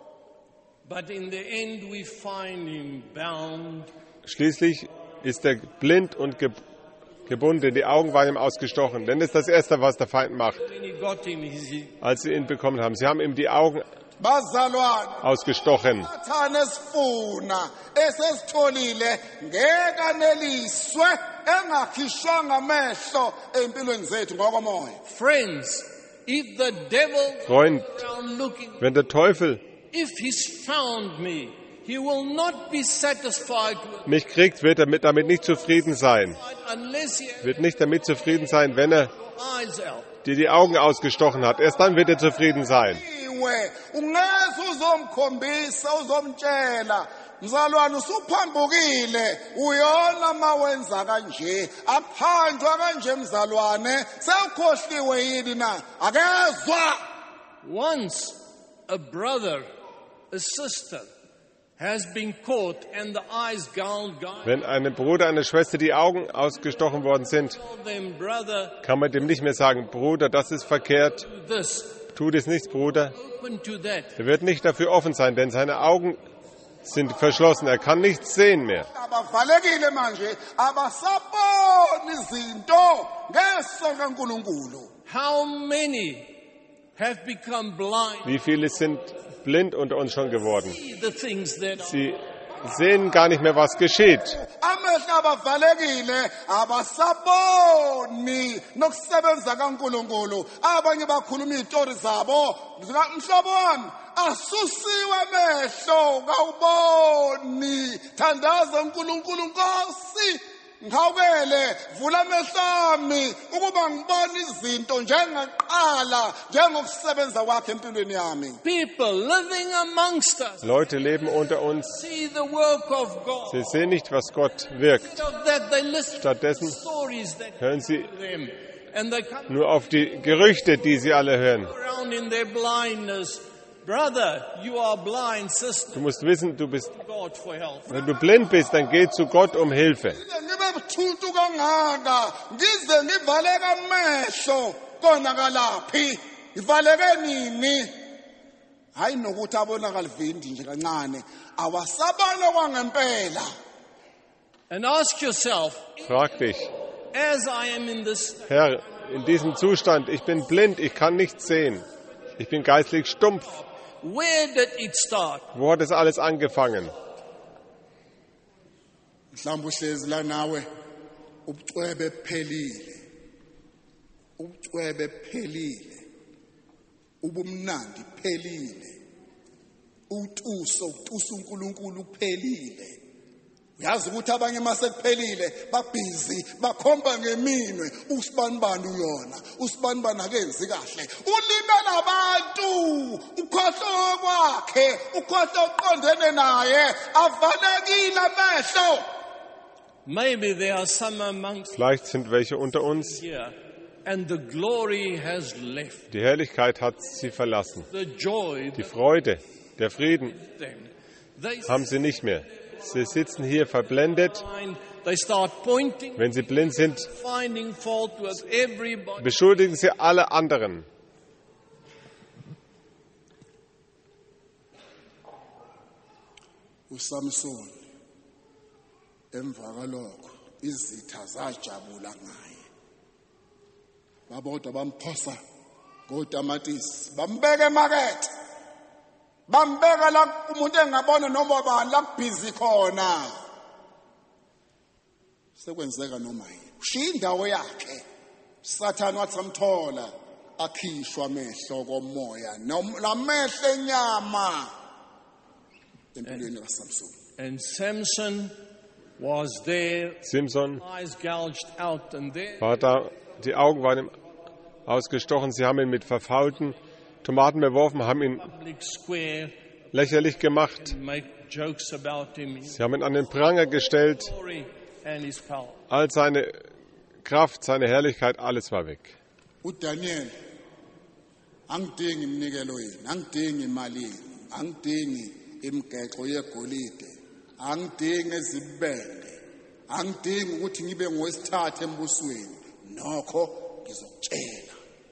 But in the end, we find him bound Schließlich ist er blind und ge gebunden. Die Augen waren ihm ausgestochen. Denn das ist das Erste, was der Feind macht, when he got him. He, als sie ihn bekommen haben. Sie haben ihm die Augen Bazalwane ausgestochen. thana esifuna esesitholile ngeke aneliswe engakhishwanga amehlo empilweni zethu ngokomoya. friends, if the devil Freund, around looking, wenn der Teufel if he's found me, he will not be satisfied with mich kriegt, wird er mit, damit nicht zufrieden sein. it unless he has Wird nicht damit zufrieden sein, wenn er eyes out. dir die Augen ausgestochen hat. Erst dann wird er zufrieden sein. Iwe ungeze uzomkhombisa uzomtshela mzalwane usuphambukile uyona mawenza kanje aphandwa kanje mzalwane sewukhohliwe yini na akezwa. Once a brother, a sister has been caught and the eyes gouged, gouged, Wenn einem Bruder, einer Schwester die Augen ausgestochen worden sind, tell them, brother, kann man dem nicht mehr sagen, Bruder, das ist verkehrt, do this, tu das nicht, Bruder. open to that. Er wird nicht dafür offen sein, denn seine Augen sind verschlossen. Er kann nichts sehen mehr. abavalekile manje abasaboni izinto ngeso kaNkuluNkulu. How many have become blind? Wie viele sind blind unter uns schon geworden? See the things that are. Sie sehen gar nicht mehr, was geschieht. Amehlo abavalekile abasaboni nokusebenza kaNkuluNkulu. Abanye bakhuluma izitori zabo mhlobo wami asusiwe amehlo kawuboni thandaza uNkulunkulu Nkosi ngawele vula amehlo ami ukuba ngibone izinto njengaqala njengokusebenza kwakhe empilweni yami. People living amongst us Leute leben unter uns. see the work of God. Sie sehen nicht, was Gott wirkt. Instead of that, they listen to Stattdessen stories that hören sie them, and they come nur auf die Gerüchte, die sie alle hören. around in their blindness. Brother, you are blind. Sister, Du musst wissen, du bist, God for help. wenn du blind bist, dann geh zu Gott um Hilfe. Ngibe buthuntu kangaka ngize ngivaleke amehlo konakalaphi ngivaleke nini hayi nokuthi abonakala vindi nje kancane awasabona kwangempela. And ask yourself, Frag dich, as I am in this, Herr, in diesem Zustand, ich bin blind, ich kann nichts sehen. Ich bin geistlich stumpf. where did it start? Wo hat es alles angefangen? Mhlawumbe uhlezi la nawe ubucwebe phelile ubucwebe phelile ubumnandi phelile utuso utuso uNkulunkulu phelile Uyazi ukuthi abanye masekuphelile babhizi bakhomba ngeminwe usibanibani uyona usibanibani akenzi kahle ulimela abantu ukhohlo kwakhe ukhohlo oqondene naye avalekile amehlo. Maybe there are some amongst Vielleicht sind welche unter uns, here, and the glory has left. die Herrlichkeit hat sie verlassen. The joy, Die Freude, der Frieden them. They haben sie nicht mehr. Sie sitzen hier verblendet. find, they start pointing, Wenn sie blind sind, finding fault with everybody. beschuldigen sie alle anderen. uSamson emva kalokho izitha zajabula ngaye babodwa bamphosa ngotamatisi bambeka emakethe bambeka la umuntu engabona noma bani la kubhizi khona sekwenzeka noma yini ushiya indawo yakhe sathana wathi samthola akhishwa amehlo komoya namehlo enyama empilweni kaSamson. And Samson was there, Simson eyes gouged out, and there war da, die Augen waren ihm ausgestochen. Sie haben ihn mit verfaulten Tomaten beworfen, haben ihn public square, lächerlich gemacht. make jokes about him, his Sie haben ihn an den Pranger gestellt. glory and his power. All seine Kraft, seine Herrlichkeit, alles war weg. uDaniel angidingi imnikelo yini angidingi imali yini angidingi imigexo yegolide angidingi ezibende angidingi ukuthi ngibe ngowesithathu embusweni nokho ngizokutshela.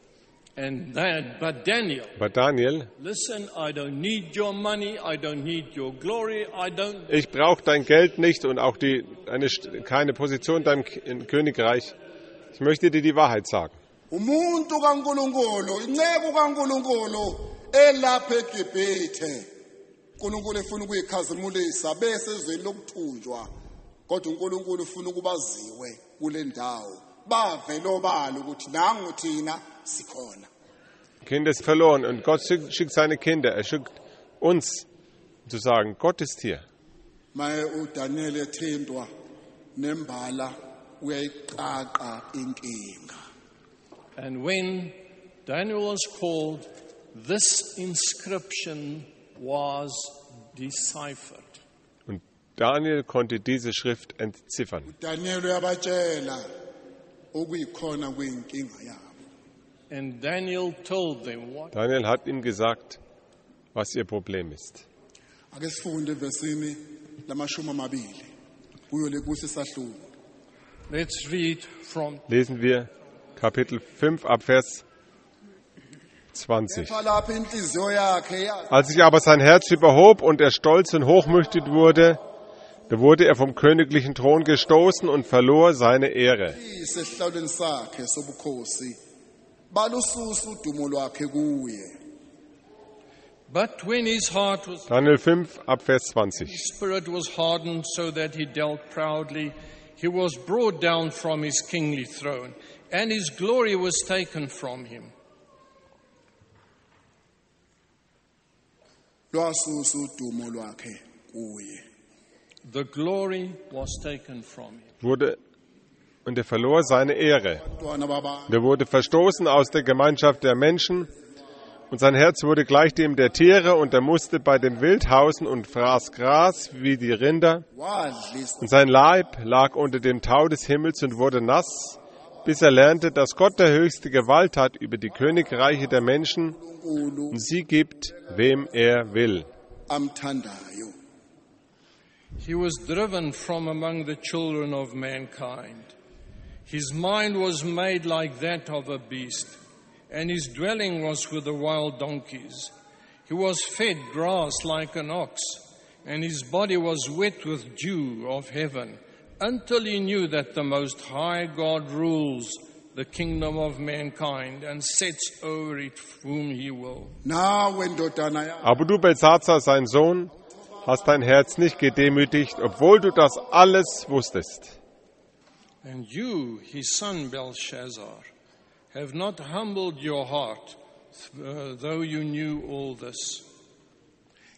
And that, but Daniel, Aber Daniel, listen, I don't need your money, I don't need your glory, I don't. ich brauche dein Geld nicht und auch die, eine, keine Position in deinem K- in Königreich. Ich möchte dir die Wahrheit sagen. Umuntu kaNkulunkulu incebo kaNkulunkulu elapha eGibhithe uNkulunkulu efuna ukuyikhazimulisa bese ezweni lokuthunjwa kodwa uNkulunkulu ufuna ukubaziwe kule ndawo bave lobala ukuthi nangu thina sikhona. Kind ist verloren und Gott schickt, schickt seine Kinder. Er schickt uns, um zu sagen, Gott ist hier. Maye uDaniel ethintwa nembala uyayiqaqa inkinga. And when Daniel was called, this inscription was deciphered. Und Daniel konnte diese Schrift entziffern. Daniel uyabatshela okuyikhona kwinkinga yabo. And Daniel told them what. Daniel hat ihm gesagt, was ihr Problem ist. Ake sifunde versini lamashumi amabili kuyo lekusi sahluko. Let's read from Lesen wir Kapitel fünf ab Vers zwanzig. Lapha inhliziyo yakhe yazi Als sich aber sein Herz überhob und er stolz und hochmütig wurde, da wurde er vom königlichen Thron gestoßen und verlor seine Ehre. isesihlawuleni sakhe sobukhosi balususa udumo lwakhe kuye. But when his heart was, Daniel fünf ab Vers zwanzig. his spirit was hardened so that he dealt proudly, he was brought down from his kingly throne, and his glory was taken from him. Lwasusa udumo lwakhe kuye. The glory was taken from him. Wurde, und er verlor seine Ehre. Abantwana baba Und er wurde verstoßen aus der Gemeinschaft der Menschen. Und sein Herz wurde gleich dem der Tiere. Und er musste bei dem Wild hausen und fraß Gras wie die Rinder. wadlisa Und sein Leib lag unter dem Tau des Himmels und wurde nass, bis er lernte, dass Gott der höchste Gewalt hat über die Königreiche der Menschen uNkulunkulu und sie gibt, wem er will. amthandayo. He was driven from among the children of mankind. His mind was made like that of a beast, and his dwelling was with the wild donkeys. He was fed grass like an ox, and his body was wet with dew of heaven, until he knew that the Most High God rules the kingdom of mankind and sets over it whom he will. Nawe ndodana ya Aber du, Belsazar, sein Sohn, hast dein Herz nicht gedemütigt, obwohl du das alles wusstest. And you, his son Belshazzar, have not humbled your heart, uh, though you knew all this.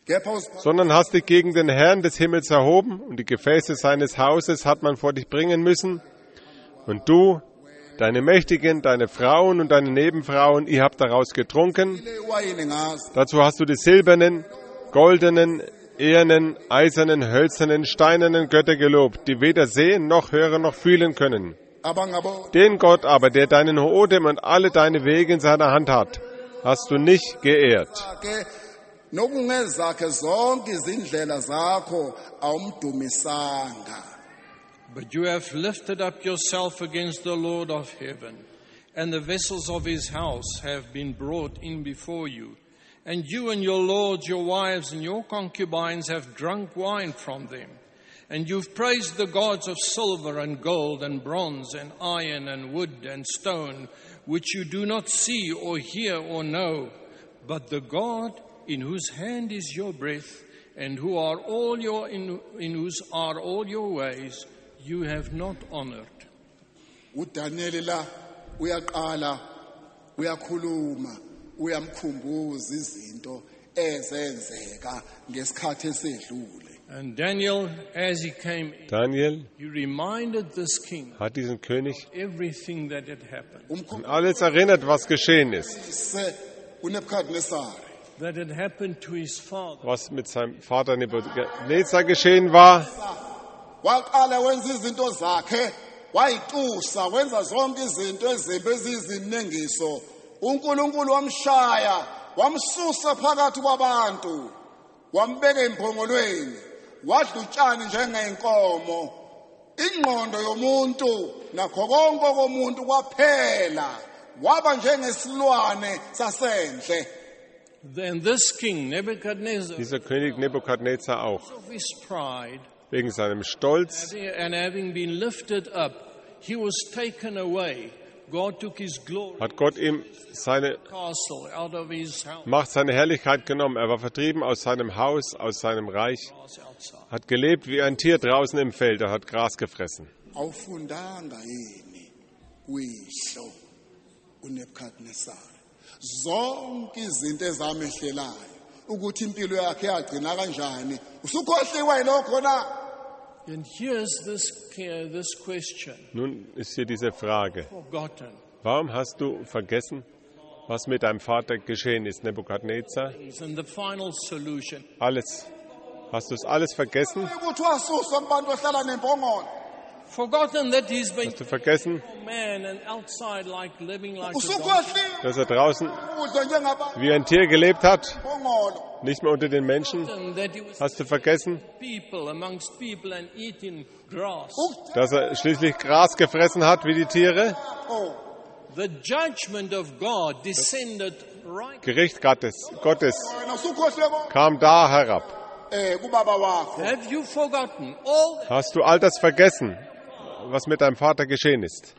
kepha uziphathe sondern hast dich gegen den Herrn des Himmels erhoben und die Gefäße seines Hauses hat man vor dich bringen müssen. Und du, deine Mächtigen, deine Frauen und deine Nebenfrauen, ihr habt daraus getrunken. iwayini ngazo. Dazu hast du die silbernen, goldenen, ehernen, eisernen, hölzernen, steinernen Götter gelobt, die weder sehen noch hören noch fühlen können. Abangabo Den Gott aber, der deinen Odem und alle deine Wege in seiner Hand hat, hast du nicht geehrt. ke nokungezakhe zonke izindlela zakho awumdumisanga. But you have lifted up yourself against the Lord of heaven, and the vessels of his house have been brought in before you. And you and your lords, your wives, and your concubines have drunk wine from them. And you've praised the gods of silver and gold and bronze and iron and wood and stone, which you do not see or hear or know, but the God in whose hand is your breath, and who are all your in, in whose are all your ways, you have not honored. uDaniel la uyaqala uyakhuluma uyamkhumbuza izinto ezenzeka ngesikhathi esedlule. And Daniel, as he came in, Daniel he reminded this king hat diesen König everything that had happened. an alles erinnert, was geschehen ist, Umkhumbuse uNebukadnezar That had happened to his father. was mit seinem Vater Nebukadnezar geschehen war. waqala wenza izinto zakhe wayitusa wenza zonke izinto ezimbi ezizinengiso. uNkulunkulu wamshaya wamsusa phakathi kwabantu wambeka emphongolweni wadla utshani njengeenkomo. ingqondo yomuntu nakho konke komuntu kwaphela waba njengesilwane sasendle. Then this king, Nebuchadnezzar, Dieser König Nebukadnezar auch. of his pride, Wegen seinem Stolz and having been lifted up, he was taken away. God took his glory, hat Gott ihm seine castle, out of his house Macht, seine Herrlichkeit genommen. Er war vertrieben aus seinem Haus, aus seinem Reich, outside. hat gelebt wie ein Tier draußen im Feld, er hat Gras gefressen. awufundanga yini uyihlo uNebukadnezar zonke izinto ezamehlelayo ukuthi impilo yakhe yagcina kanjani? Usukhohliwe yilokho na? And here's this, uh, this question, Nun ist hier diese Frage. forgotten. Warum hast du vergessen, was mit deinem Vater geschehen ist, Nebukadnezar? And the final solution. Alles. Hast du es alles vergessen? ukuthi wasuswa kubantu ohlala nempongolo. Forgotten that he's been Hast du vergessen, a man and outside like living like a donkey. Usukhohliwe dass er draußen udle njengabantu wie ein Tier gelebt hat, nempongolo. nicht mehr unter den Menschen? And that he was Hast du vergessen, people amongst people and eating grass. dass er schließlich Gras gefressen hat wie die Tiere? Oh, The judgment of God descended right. Gericht Gottes, Gottes wena usukhohliwe konke. kam da herab. eh kubaba wakho. Have you forgotten all that? Hast du all das vergessen, was mit deinem Vater geschehen ist?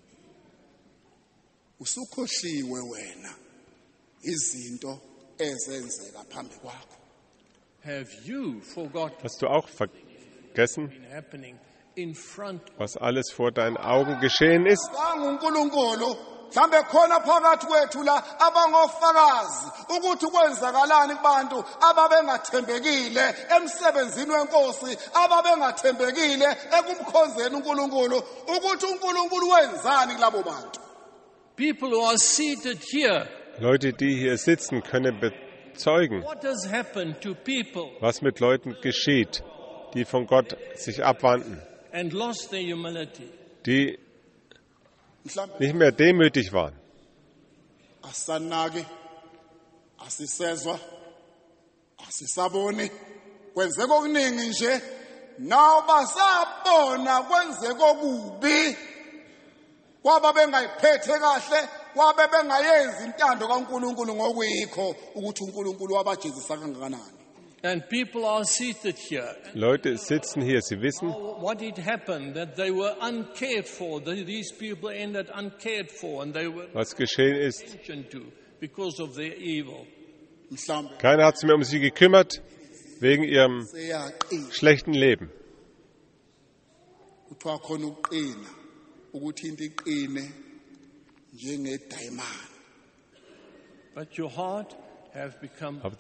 Usukhohliwe wena izinto ezenzeka phambi kwakho. Have you forgotten Hast du auch vergessen, been happening in front of was alles vor deinen Augen geschehen ist? uNkulunkulu mhlambe khona phakathi kwethu la abangofakazi ukuthi kwenzakalani kubantu ababengathembekile emsebenzini wenkosi ababengathembekile ekumkhonzeni uNkulunkulu ukuthi uNkulunkulu wenzani kulabo bantu. people who are seated here? Leute, die hier sitzen, können bezeugen, What has happened to people was mit Leuten geschieht, die von Gott sich abwandten, and lost their humility? die Mhlambe nicht mehr demütig waren. asanaki asisezwa asisaboni kwenzeka okuningi nje nawo basabona kwenzeka okubi kwaba bengayiphethe kahle kwabe bengayenzi intando kaNkuluNkulu ngokuyikho ukuthi uNkulunkulu wabajezisa kangakanani. And people are seated here. Leute sitzen hier, sie wissen, What had happened, that they were uncared for. That These people ended uncared for, and they were was geschehen ist. attention to because of their evil. Mhlambe Keiner hat sich mehr um sie gekümmert, wegen ihrem seyaqina schlechten Leben. kuthiwa khona ukuqina ukuthi into iqine njengedayimani. But your heart have become Aber dein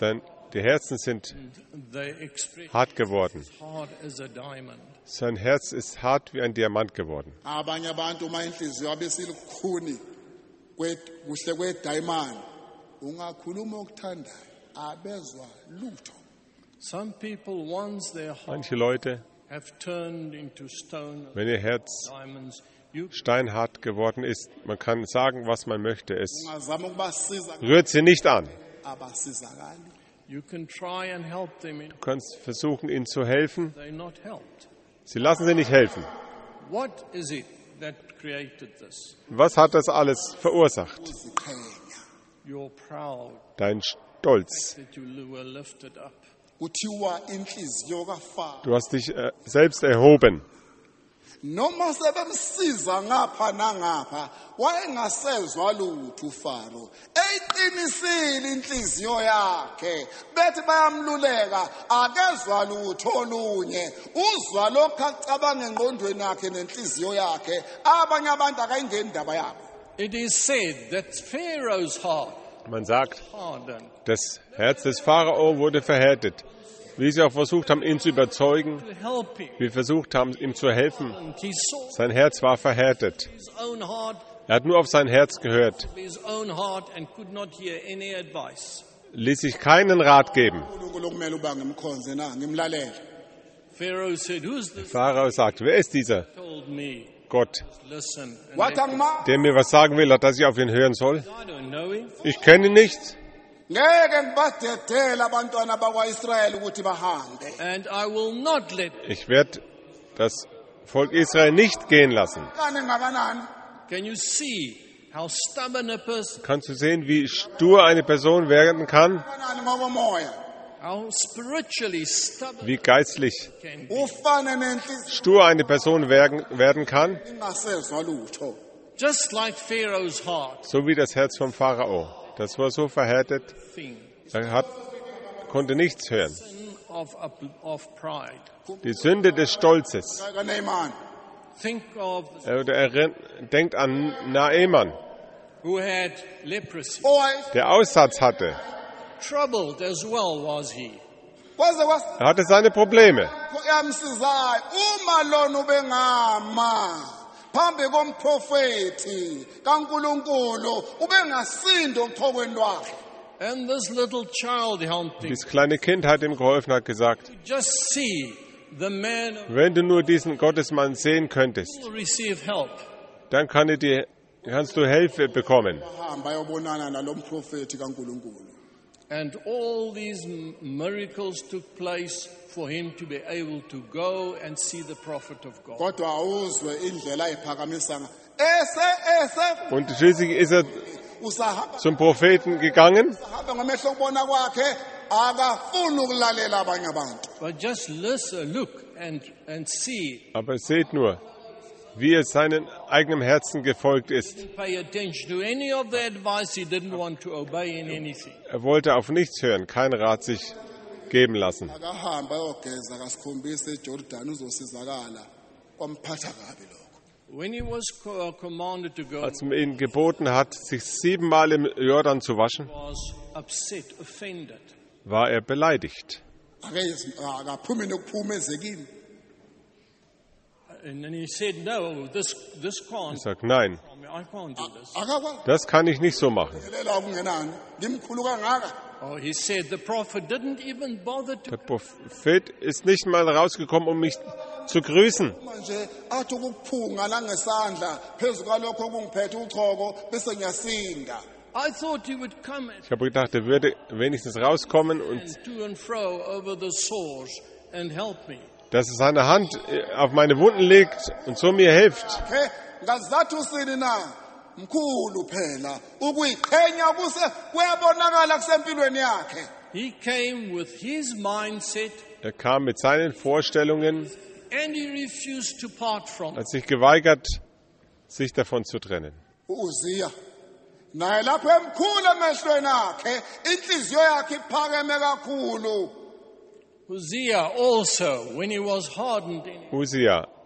Die Herzen sind The expression hart geworden. is hard as a diamond. Sein Herz ist hart wie ein Diamant geworden. abanye abantu uma inhliziyo abesilukhuni kwe- kuhle kwedayimani ungakhuluma okuthandayo abezwa lutho. Some people, once their heart Manche Leute, have turned into stone wenn ihr Herz diamonds, you steinhart geworden ist, man kann sagen, was man möchte, es Ungazama ukubasiza rührt sie nicht an. abasizakali. you can try and help them. In, Du kannst versuchen, ihnen zu helfen. they're not helped. Sie lassen sie nicht helfen. What is it that created this? Was hat das alles verursacht? Uziqhenya. You're proud Dein Stolz. that you li- were lifted up. Kuthiwa inhliziyo kaFaro Du hast dich äh, selbst erhoben. noma sebemsiza ngapha nangapha wayengasezwa lutho uFaro eyiqinisile inhliziyo yakhe bethi bayamluleka akezwa lutho olunye uzwa lokho acabanga engqondweni yakhe nenhliziyo yakhe abanye abantu akayingeni indaba yabo. It is said that Pharaoh's heart Man sagt, hardened das Herz des Pharao wurde verhärtet. Wie sie auch versucht haben, ihn zu überzeugen, to help him. wie versucht haben, ihm zu helfen. And he saw Sein Herz war verhärtet. his own heart, Er hat nur auf sein Herz gehört, his own heart, and could not hear any advice. ließ sich keinen Rat geben. uNkulunkulu kumele uba ngimkhonze na ngimlalele. Pharaoh said, "Who's this?" Pharao sagt, wer ist dieser Told me. Gott, Listen. And Wathi let- angima der mir was sagen will, dass ich auf ihn hören soll? I don't know him. Ich kenne ihn nicht. ngeke ngibadedele abantwana bakwaIsrayeli ukuthi bahambe. And I will not let. Ich werde das Volk Israel nicht gehen lassen. Kane ngakanani Can you see how stubborn a person, Kannst du sehen, wie stur eine Person werden kann? kanani ngokomoya how spiritually stubborn Wie geistlich can be? ufane nenhliziyo stur eine Person werden, werden kann? ingasezwa lutho. Just like Pharaoh's heart So wie das Herz vom Pharao. Das war so verhärtet, thing, er hat, konnte nichts hören. sin of, of pride. Die Sünde des Stolzes. Kake Naaman Think of Er, er denkt an Naaman, who had leprosy. owaye der Aussatz hatte. Troubled as well was he. kwaze Er hatte seine Probleme. kwamsizayo uma lona ubengama phambi komprofethi kaNkuluNkulu ubengasindo ukuthokweni lwakhe. And this little child helped him. Dieses kleine Kind hat ihm geholfen, hat gesagt, Just see the man wenn du nur diesen Gottesmann sehen könntest, will receive help. dann kann er dir, kannst du Hilfe bekommen. Hamba yobonana nalomprofethi kaNkuluNkulu. And all these m- miracles took place for him to be able to go and see the prophet of God. Kodwa awuzwe indlela ayiphakamisa nga- ese ese Und schließlich ist er usahamba zum Propheten gegangen, hamba ngamehlo okubona kwakhe akafuni ukulalela abanye abantu. But just listen, look and, and see. aber seht nur, wie er seinem eigenen Herzen gefolgt ist. Pay attention to any of the advice he didn't want to obey in anything. Er wollte auf nichts hören, keinen Rat sich geben lassen. Akahamba ayogeza akasikhombisa eJordan uzosizakala kwamphatha kabi lokho. When he was co- commanded to go, Als man ihn geboten hat, sich siebenmal im Jordan zu waschen, he was upset, offended. war er beleidigt. Ake akaphumi nokuphuma ezekini. And then he said, no, this, this can't. Er sagt, nein, I can't do this. Akakwazi das kann ich nicht so machen. lela okungenani ngimkhulu kangaka. Oh, he said the prophet didn't even bother to. Der Prophet ist nicht mal rausgekommen, um mich zu grüßen. Manje athi ukuphunga la ngesandla phezu kwalokho okungiphethe uchoko bese ngiyasinda. I thought he would come Ich habe gedacht, er würde wenigstens rauskommen und and to and fro over the sores and help me. dass er seine Hand äh, auf meine Wunden legt und so mir hilft. Ke ngazathu usini na mkhulu phela ukuyiqhenya kuse kuyabonakala kusempilweni yakhe. He came with his mindset Er kam mit seinen Vorstellungen, and he refused to part from it. hat sich geweigert, sich davon zu trennen. uZiya naye lapho emkhulu emehlweni akhe inhliziyo yakhe iphakeme kakhulu. Hosea also, when he was hardened in Usia,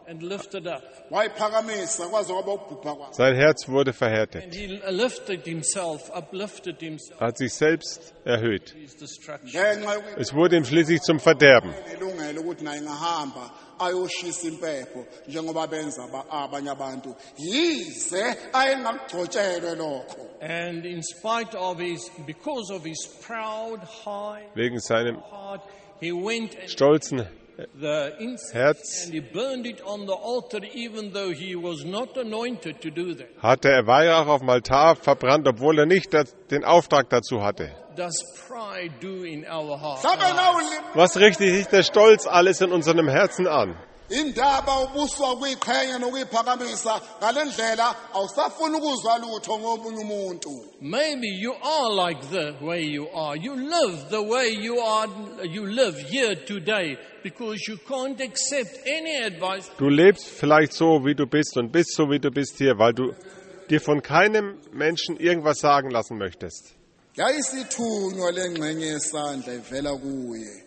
and lifted up. wayiphakamisa kwaze kwaba ubhubha kwayo. Sein Herz wurde And verhärtet, he lifted himself, uplifted himself hat sich selbst erhöht. to his destruction. ngenxa yokuthi Es wurde ihm schließlich zum Verderben. ilungelo ukuthi naye ingahamba ayoshisa impepho njengoba benza aba- abanye abantu yize ayengakugcotshelwe lokho. And in spite of his, because of his proud, high Wegen seinem heart, he went and stolzen the incense Herz and he burned it on the altar, even though he was not anointed to do that. hatte er Weihrauch auf dem Altar verbrannt, obwohl er nicht das, den Auftrag dazu hatte. Does pride do in our heart? Mhlawumbe nawe li- Was richtet sich der Stolz alles in unserem Herzen an? indaba ubuswa ukuyiqhenya nokuyiphakamisa ngale ndlela awusafuni ukuzwa lutho ngomunye umuntu. Maybe you are like the way you are. You live the way you are. You live here today because you can't accept any advice. Du lebst vielleicht so, wie du bist und bist so, wie du bist hier, weil du dir von keinem Menschen irgendwas sagen lassen möchtest. Yayisithunywa lengxenye yesandla ivela kuye.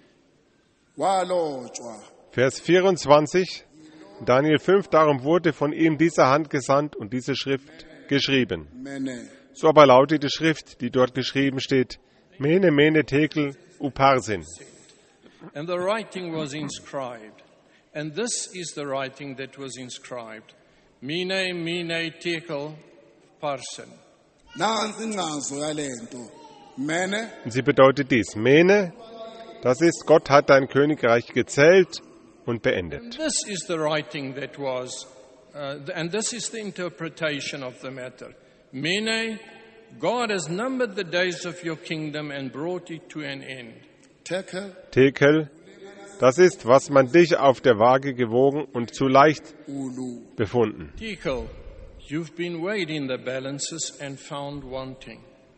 Walotshwa. Vers vierundzwanzig, Daniel fünf, darum wurde von ihm diese Hand gesandt und diese Schrift geschrieben. Mene. So aber lautet die Schrift, die dort geschrieben steht, Mene, Mene, Tekel, Uparsin. And the writing was inscribed. And this is the writing that was inscribed. Mene, Mene, Tekel, Parsin. Nansi ingcazo yalento. Mene. Und sie bedeutet dies, Mene, das ist, Gott hat dein Königreich gezählt und beendet. This is the writing that was, uh, th- and this is the interpretation of the matter. Mene, God has numbered the days of your kingdom and brought it to an end. Tekel. Tekel, das ist, was man dich auf der Waage gewogen und zu leicht Ulu. befunden. Tekel, you've been weighed in the balances and found wanting.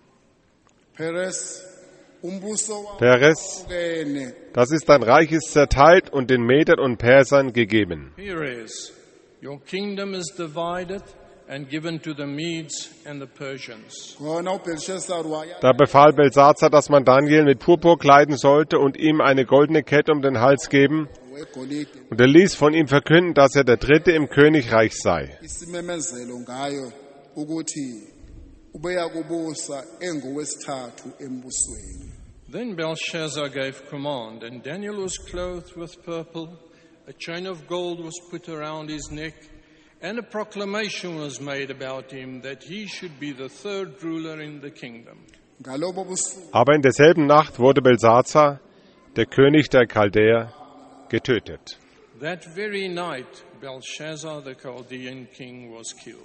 Peres. Umbuso Peres, wakene. das ist dein Reich ist zerteilt und den Medern und Persern gegeben. Perez, your kingdom is divided and given to the Medes and the Persians. Khona uBelshazar waya. Da befahl Belsazar, dass man Daniel mit Purpur kleiden sollte und ihm eine goldene Kette um den Hals geben. Wegolide. Und er ließ von ihm verkünden, dass er der Dritte im Königreich sei. Isimemezelo ngayo ukuthi ubeya kubusa engowesithathu embusweni. Then Belshazzar gave command, and Daniel was clothed with purple. A chain of gold was put around his neck, and a proclamation was made about him that he should be the third ruler in the kingdom. Ngalobo busuku Aber in derselben Nacht wurde Belsazar, der König der Chaldäer, getötet. That very night, Belshazzar, the Chaldean king, was killed.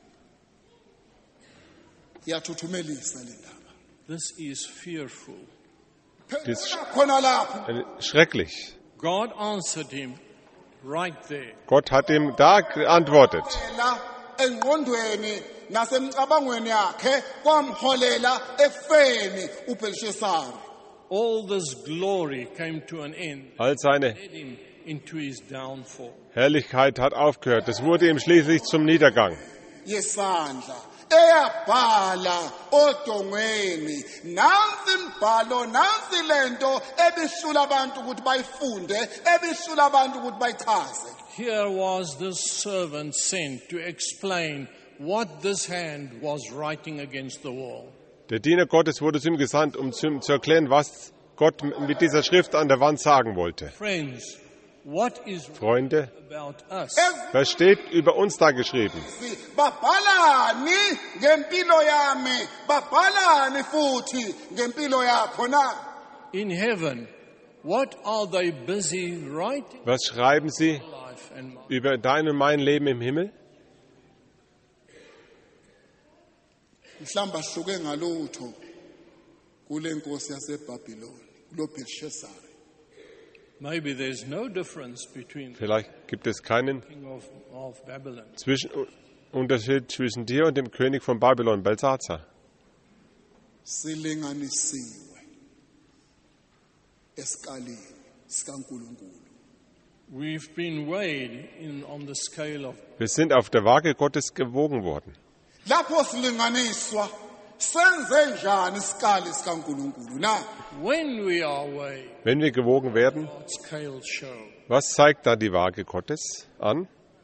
iyathuthumelisa le ndaba. This is fearful. Dies- Khona lapho Äh, Schrecklich. God answered him right there. Gott hat ihm da geantwortet. la engqondweni nasemcabangweni yakhe kwamholela efeni uBelshazar. All this glory came to an end, All seine led him into his downfall. Herrlichkeit hat aufgehört. Es wurde ihm schließlich zum Niedergang. Yesandla eyabhala odongweni nansi imbhalo nansi lento ebishula abantu ukuthi bayifunde ebishula abantu ukuthi bayichaze. Here was this servant sent to explain what this hand was writing against the wall. Der Diener Gottes wurde zu ihm gesandt, um zu, zu erklären, was Gott mit dieser Schrift an der Wand sagen wollte. Friends, what is Freunde, about us? was steht über uns da geschrieben? Babhalani ngempilo yami babhalani futhi ngempilo yakho na. In heaven, what are they busy writing? Was schreiben sie Life and mine. über dein und mein Leben im Himmel? Mhlamba hluke ngalutho kule nkosi yaseBhabhiloni lo Belshazzar. Maybe there's no difference between the Vielleicht gibt es keinen king of, of Babylon. zwischen, Unterschied zwischen dir und dem König von Babylon, Belsazar. Silinganisiwe eskaleni sikaNkuluNkulu. We've been weighed in, on the scale of Wir sind auf der Waage Gottes gewogen worden. Lapho silinganiswa senze njani isikali sikaNkuluNkulu na? when we are weighed, Wenn wir gewogen werden, God's scales show. Was zeigt da die Waage Gottes an?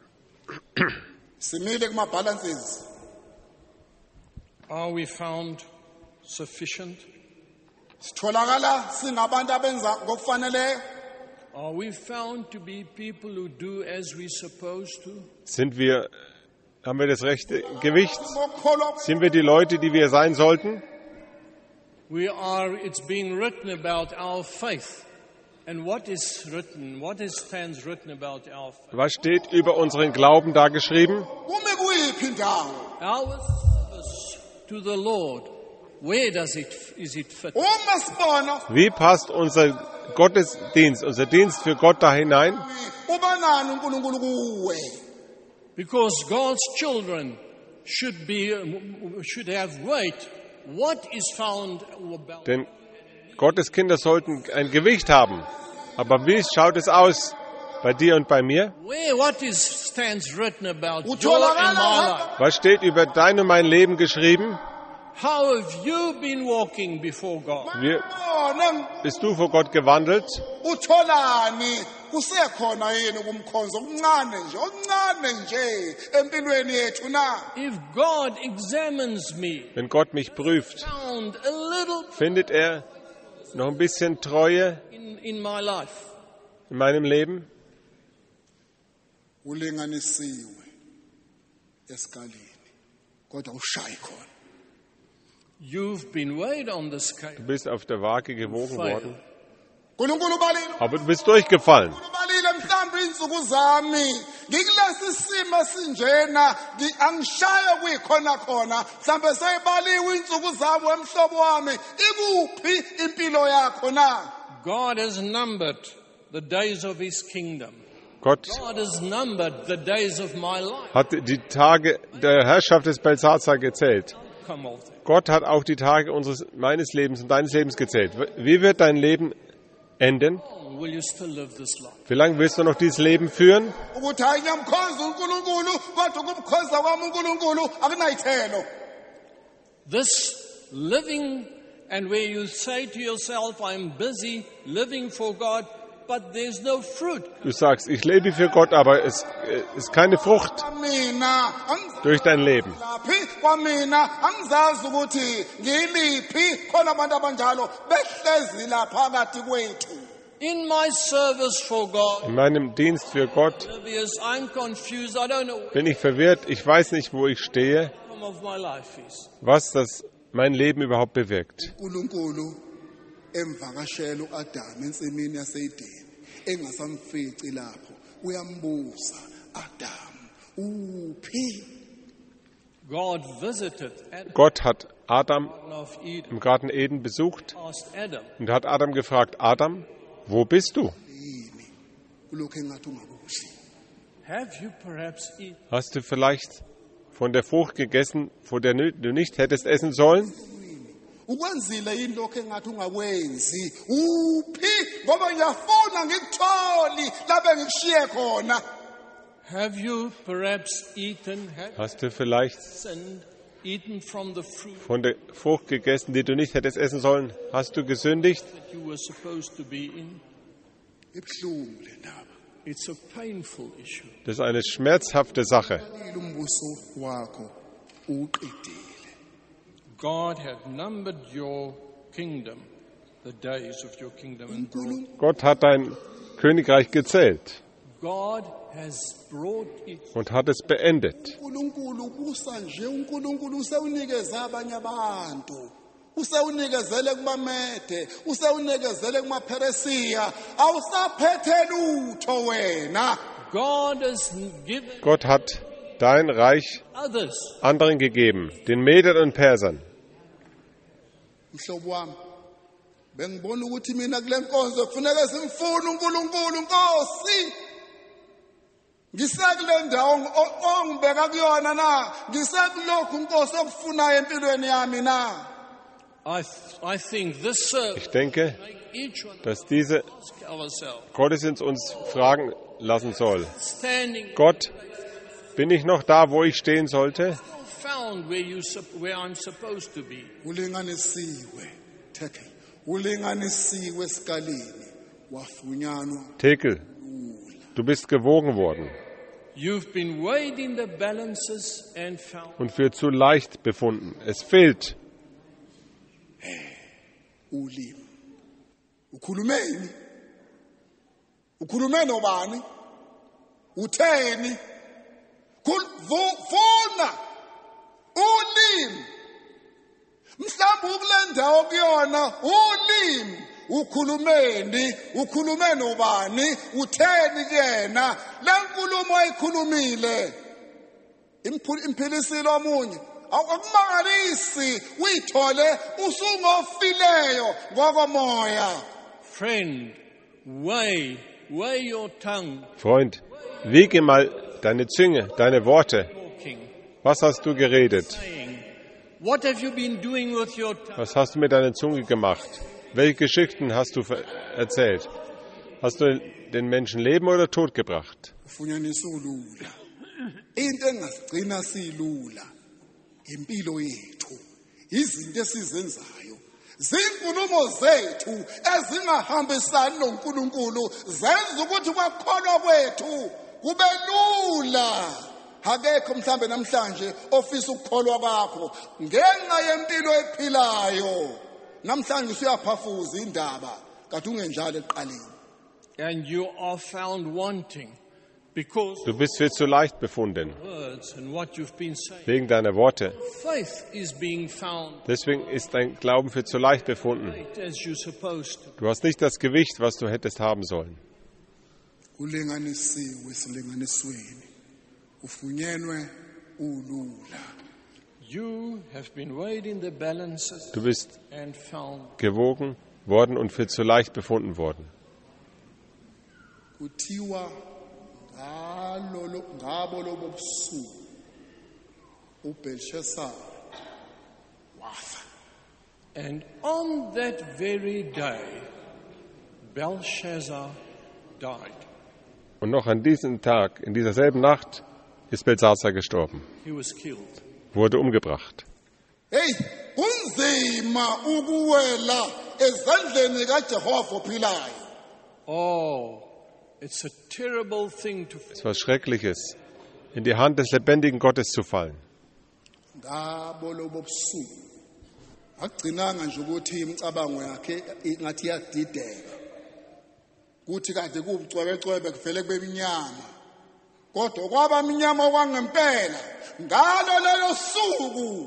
Simile kuma balances. Are we found sufficient? Sitholakala singabantu abenza ngokufaneleyo. Are we found to be people who do as we're supposed to? Sind wir, haben wir das rechte Gewicht? Ngokukholwa Sind wir die Leute, die wir sein sollten? We are, it's being written about our faith. And what is written, what is stands written about our faith? Was steht über unseren Glauben da geschrieben? kume kuyiphi indawo. Our service to the Lord, where does it, is it fit? Uma sibona Wie passt unser Gottesdienst, unser Dienst für Gott da hinein? ubanani uNkulunkulu kuwe. Because God's children should be, should have weight. What is found about? Denn Gottes Kinder sollten ein Gewicht haben. Aber wie schaut es aus bei dir und bei mir? Where, what is stands written about your and my life? Was steht über dein und mein Leben geschrieben? How have you been walking before God? Wie Bona bist du vor Gott gewandelt? utholani kusekhona yini kumkhonzo okuncane nje okuncane nje empilweni yethu na. If God examines me, Wenn Gott mich prüft, found a little findet er noch ein bisschen Treue in, in my life, in meinem Leben? Ulinganisiwe eskalini kodwa ushayi khona. you've been weighed on the Du scale. bist auf der Waage gewogen worden, uNkulunkulu balile. aber du bist durchgefallen. Ubalile mhlawumbe insuku zami ngikulesi simo esinjena ngi- angishaya kuyikhona khona mhlawumbe seyibaliwe insuku zami wemhlobo wami ikuphi impilo yakho na. God has numbered the days of his kingdom. Gott God has numbered the days of my life. hat die Tage der Herrschaft des Belshazzar gezählt. Come of them. Gott hat auch die Tage unseres, meines Lebens und deines Lebens gezählt. Wie wird dein Leben enden? Will you still live this life? Wie lange willst du noch dieses Leben führen? Ukuthi hayi ngiyamkhonza uNkulunkulu kodwa ukumkhonza kwami uNkulunkulu akunayithelo. This living, and where you say to yourself, I'm busy living for God, but there's no fruit. Du sagst, ich lebe für Gott, aber es ist keine Frucht Mina ang- durch dein Leben. laphi kwamina angizazi ukuthi ngiliphi khona abantu abanjalo behlezi la phakathi kwethu. In my service for God, In meinem Dienst für Gott Oblivious, I'm confused. I don't know what bin ich verwirrt. Ich weiß nicht, wo ich stehe, the outcome of my life is. was das mein Leben überhaupt bewirkt. uNkulunkulu emvakashela uAdam ensimini yaseEdeni engasamfici lapho uyambuza Adam uphi. God visited Adam Gott hat Adam of Eden, im Garten Eden besucht asked Adam, und hat Adam gefragt, Adam, wo bist du? Yini kulokho engathi ungakudli. have you perhaps eaten? Hast du vielleicht von der Frucht gegessen, von der du nicht hättest essen sollen? Ukwenzile yini lokho engathi ungakwenzi uphi ngoba ngiyafuna ngikutholi lapho ngikushiye khona. Have you perhaps eaten, have Hast du vielleicht sinned, eaten from the fruit von der Frucht gegessen, die du nicht hättest essen sollen? Hast du gesündigt? that you were supposed to be in? Ibhlungu le ndaba. It's a painful issue. Das ist eine schmerzhafte Sache. Yilo umbuso wakho uqedile. God had numbered your kingdom, the days of your kingdom, and brought. Gott hat dein Königreich gezählt God has brought it. und hat es beendet. uNkulunkulu ubusa nje uNkulunkulu usewunikeza abanye abantu. Usewunikezele kubaMede, usewunikezele kumaPheresiya. Awusaphethe lutho wena. God has given Gott hat dein Reich others. anderen gegeben, den Medern und Persern. Mhlobo wami bengibona ukuthi mina kule nkonzo kufuneka simfune uNkulunkulu Nkosi. Ngisekule ndawo o- ongibeka kuyona na ngisekulokhu Nkosi okufunayo empilweni yami na. I, th- I think this service Ich denke, make each one of dass diese us ask ourselves, Gottesdienst uns fragen lassen soll. standing Gott, bin ich noch da, wo ich stehen sollte? found where you sup- where I'm supposed to be. Ulinganisiwe theke ulinganisiwe esikalini wafunyanwa Tekel, Du bist gewogen worden You've been weighed in the balances and found. und für zu leicht befunden. Es fehlt. ulimi. Ukhulumeni? Ukhulume nobani? Utheni? Funa ulimi. Mhlawumbe ukule ndawo kuyona ulimi. Ukhulumeni, ukhulume nobani? Utheni kuyena? Le nkulumo ayikhulumile. Imphilisilo omunye. Akumangalisi uyithole usungofileyo ngokomoya. Friend, weigh, weigh your tongue. Freund, wiege mal deine Zunge, deine Worte. Talking, Was hast du geredet? saying, what have you been doing with your tongue? Was hast du mit deiner Zunge gemacht? Welche Geschichten hast du ver- erzählt? Hast du den Menschen Leben oder Tod gebracht? Ufunyanisa ulula. Into engasigcina silula impilo yethu. Izinto esizenzayo. Zinkulumo zethu ezingahambisani noNkulunkulu zenza ukuthi kwakholwa kwethu kube lula. Akekho mhlambe namhlanje ofisa ukukholwa kwakho ngenxa yempilo ephilayo. Namhlanje usuyaphafuza indaba kanti ungenjalo eqaleni. And you are found wanting because Du bist für zu leicht befunden, of words and what you've been saying. wegen deiner Worte. Faith is being found Deswegen ist dein Glauben für zu leicht befunden. right as you're supposed to. Du hast nicht das Gewicht, was du hättest haben sollen. Ulinganisiwe silinganisweni. Ufunyenwe ulula. You have been weighed in the balances Du bist and found. gewogen worden und für zu leicht befunden worden. Kuthiwa ngalo ngabo lobo busuku uBelshazzar wafa. And on that very day, Belshazzar died. Und noch an diesem Tag, in dieser selben Nacht, ist Belshazzar gestorben, He was killed. wurde umgebracht. Hey, kunzima ukuwela ezandleni kaJehova ophilayo. Oh, it's a terrible thing to Es war was Schreckliches, in die Hand des lebendigen Gottes zu fallen. Ngabo lobo busuku akugcinanga nje ukuthi imicabango yakhe ngathi iyadideka kuthi kade kubucwebecwebe kuvele kube minyama kodwa kwaba minyama kwangempela ngalo lelo suku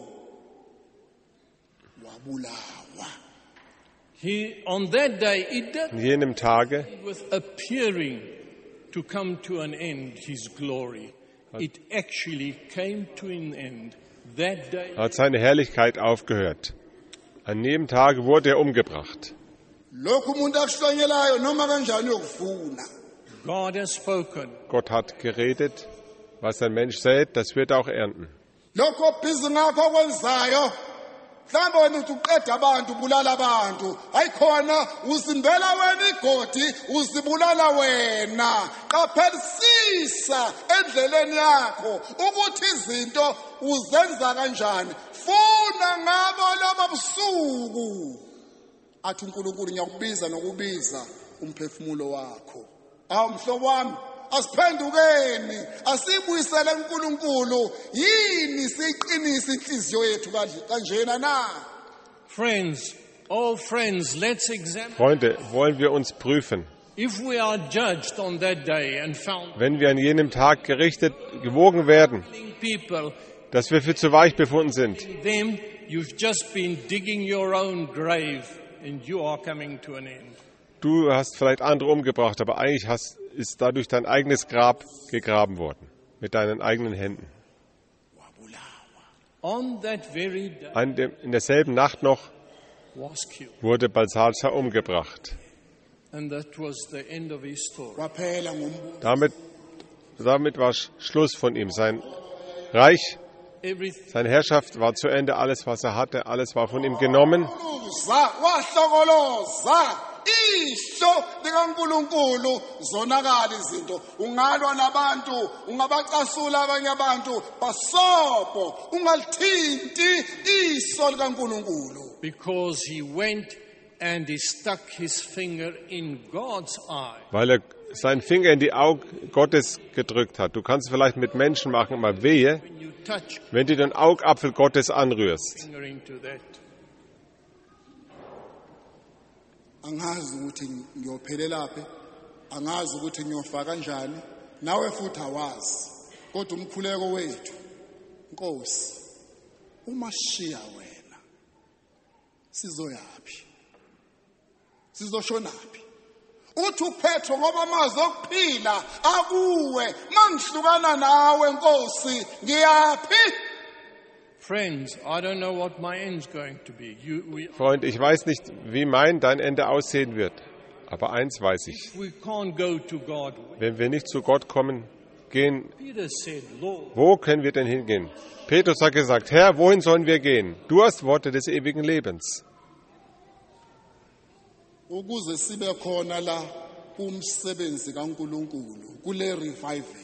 wabulawa. He, on that day, it did An jenem Tage with appearing to come to an end, his glory. It actually came to an end. That day, hat seine Herrlichkeit aufgehört. An jedem Tage wurde er umgebracht. Lokhu umuntu akuhlonyelayo noma kanjani uyokufuna. God has spoken. Gott hat geredet, was ein Mensch sät, das wird er auch ernten. Lokho obhizi ngakho okwenzayo mhlawumbe wena uthi uqeda abantu ubulala abantu ayikhona uzimbela wena igodi uzibulala wena qaphelisisa endleleni yakho ukuthi izinto uzenza kanjani funa ngabo laba busuku athi uNkulunkulu ngiyakubiza nokubiza umphefumulo wakho. Awu mhlobo wami asiphendukeni asibuyisele uNkulunkulu yini siqinisa inhliziyo yethu kanjena na. Friends, oh friends, let's examine. Freunde, wollen wir uns prüfen. If we are judged on that day and found Wenn wir an jenem Tag gerichtet, gewogen werden, people, dass wir für zu weich befunden sind, them, you've just been digging your own grave and you are coming to an end. du hast vielleicht andere umgebracht, aber eigentlich hast, ist dadurch dein eigenes Grab gegraben worden, mit deinen eigenen Händen. On that very day An dem, in derselben Nacht noch was killed. wurde Belshazzar umgebracht. And that was the end of his story. Waphela ngombuzo Damit, damit war Sch- Schluss von ihm. Sein Reich, Everything seine Herrschaft war zu Ende. Alles, was er hatte, alles war von ihm genommen. wahlokoloza ihlo likaNkulunkulu zonakala izinto ungalwa nabantu ungabacasula abanye abantu basobo ungalithinti iso likaNkulunkulu because he went and he stuck his finger in God's eye. Weil er seinen Finger in die Augen Gottes gedrückt hat. Du kannst vielleicht mit Menschen machen, aber wehe, when you touch wenn du den Augapfel Gottes anrührst. finger into that. Angazi ukuthi ngiyophelela phi, angazi ukuthi ngiyofaka kanjani, nawe futhi awazi. Kodwa umkhuleko wethu, Nkosi, uma sishiya wena, sizoyapi? Sizoshonaphi? Uthi uPetro ngoba amazwi okuphila akuwe, mangihlukana nawe Nkosi, ngiyapi? Friends, I don't know what my end's going to be. You, we, Freund, ich weiß nicht, wie mein, dein Ende aussehen wird. Aber eins weiß ich. if we can't go to God, Wenn wir nicht zu Gott kommen, gehen, Peter said, Lord, wo können wir denn hingehen? Petrus hat gesagt, Herr, wohin sollen wir gehen? Du hast Worte des ewigen Lebens. Ukuze sibe khona la kumsebenzi kaNkuluNkulu kule revival.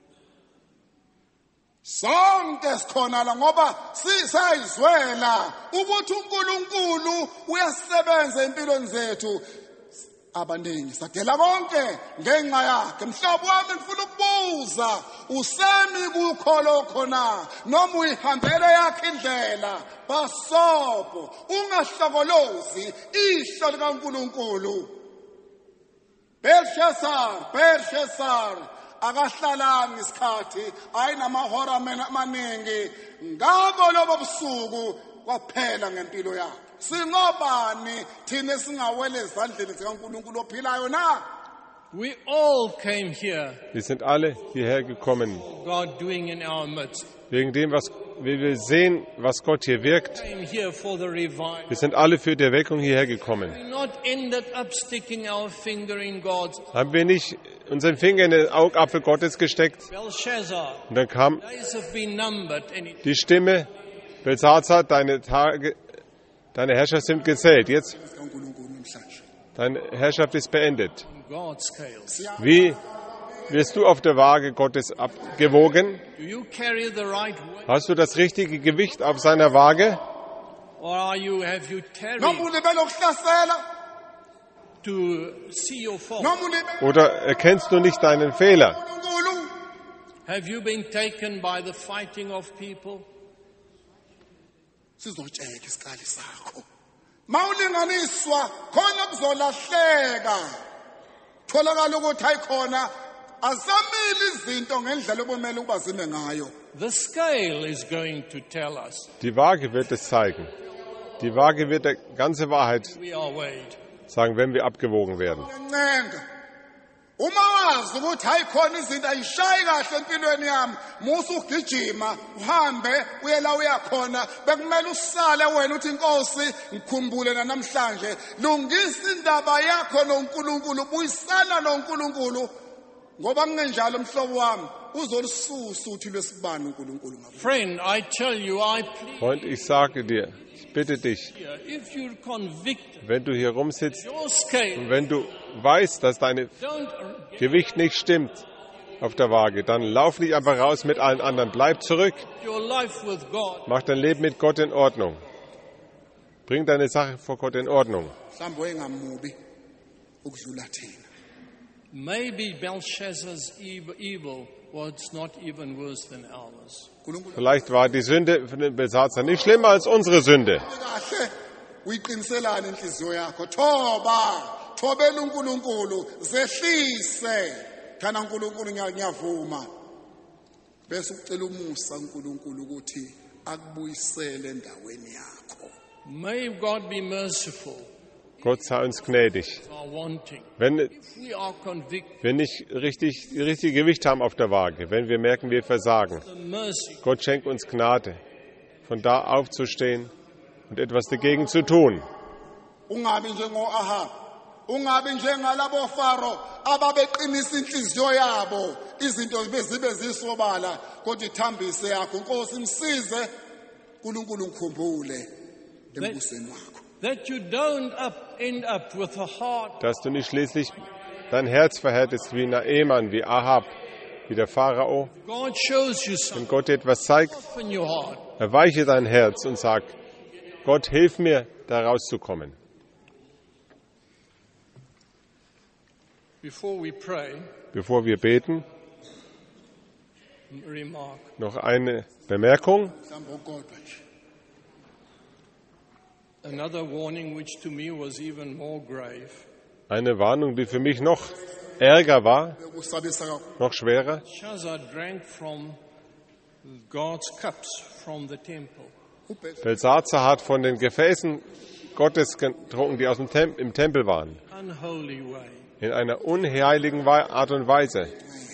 Sonke sikhona la ngoba sisayizwela ukuthi uNkulunkulu uyasebenza empilweni zethu. Abaningi sadela konke ngenxa yakhe. Mhlobo wami ngifuna ukubuza, usemi kukholo khona noma uyihambele yakhe indlela basobo ungahlokolozi ihlo likaNkulunkulu. Belshazzar, Belshazzar akahlalanga isikhathi ayinamahora amaningi ngabo lobo busuku kwaphela ngempilo yakhe. Singobani thina singawele ezandleni zikaNkulunkulu ophilayo na? we all came here, Wir sind alle hierher gekommen, God doing in our midst. wegen dem, was wie wir sehen, was Gott hier wirkt. Came here for the revival. Wir sind alle für die Erweckung hierher gekommen. We not ended up sticking our finger in God's. Haben wir nicht unseren Finger in den Augapfel Gottes gesteckt? Belshazzar, Und dann kam days have been numbered, and it, die Stimme, Belshazzar, deine Tage, deine Herrschaft sind gezählt. Jetzt, zikaNkulunkulu namhlanje. deine Herrschaft ist beendet. in God's scales. Wie wirst du auf der Waage Gottes abgewogen? Do you carry the right weight, Hast du das richtige Gewicht auf seiner Waage? or are you have you tarried Noma ulibele ukuhlasela, to see your fault? noma ulibele Oder erkennst du nicht deinen Fehler? uNkulunkulu. Have you been taken by the fighting of people? Sizotsheka isikali sakho. Mawulinganiswa khona kuzolahleka. Tholakala ukuthi ayikhona azamile izinto ngendlela obumele ukuba zime ngayo. The scale is going to tell us Die Waage wird es zeigen. Die Waage wird die ganze Wahrheit we are weighed. sagen, wenn wir abgewogen werden. Ncenga. Uma wazi ukuthi ayikhona izinto ayishayi kahle empilweni yami, musu ugijima, uhambe uye la uyakhona, bekumele usale wena uthi Nkosi ngikhumbule namhlanje, lungisa indaba yakho noNkulunkulu, buyisana noNkulunkulu. Ngoba kungenjalo mhlobo wami, uzolisusa uthi lwesibani uNkulunkulu ngabo. Friend, I tell you, I plead Freund, ich sage dir, ich bitte dich, here, if you're convicted, wenn du hier rumsitzt your scale, und wenn du weißt, dass dein don't Gewicht nicht stimmt auf der Waage, dann lauf nicht einfach raus mit allen anderen. Bleib zurück, get your life with God. mach dein Leben mit Gott in Ordnung. Bring deine Sache vor Gott in Ordnung. Mhlawumbe wengamubi ukudlula thina. Maybe Belshazzar's ev- evil was not even worse than ours. uNkulunkulu Vielleicht war die Sünde von dem Besatzer nicht schlimmer als unsere Sünde. kahle uyiqiniselana inhliziyo yakho. Thoba, thobela uNkulunkulu, zehlise. Kana uNkulunkulu ngiyavuma. Bese ucela umusa uNkulunkulu ukuthi akubuyisele endaweni yakho. May God be merciful. Gott sei uns gnädig. Our wanting. Wenn If we are convicted, wir nicht richtig, die richtige Gewicht haben auf der Waage, wenn wir merken, wir versagen, the mercy. Gott schenkt uns Gnade, von da aufzustehen und etwas dagegen zu tun. Ungabi njengo Ahab. Ungabi njengalabo Faro ababeqinisa inhliziyo yabo. Izinto bezibe zisobala kodwa ithambise yakho. Nkosi msize uNkulunkulu ngikhumbule embusweni wakho. That you don't up, end up with a heart Dass du nicht schließlich dein Herz verhärtest wie Naaman, wie Ahab, wie der Pharao. God shows you Wenn something Gott dir etwas zeigt, in your heart. erweiche dein Herz und sag, Gott, hilf mir, da rauszukommen. Before we pray, Bevor wir beten, remark. noch eine Bemerkung. mhlawumbe ukodwa nje. Another warning which to me was even more grave. Eine Warnung, die für mich noch ärger war, Bekusabisa kakhulu. noch schwerer. Belshazzar drank from God's cups from the temple. Ubhel- Belsazar hat von den Gefäßen Gottes getrunken, die aus dem Tem- im Tempel waren, Unholy way. in einer unheiligen Wei- Art und Weise.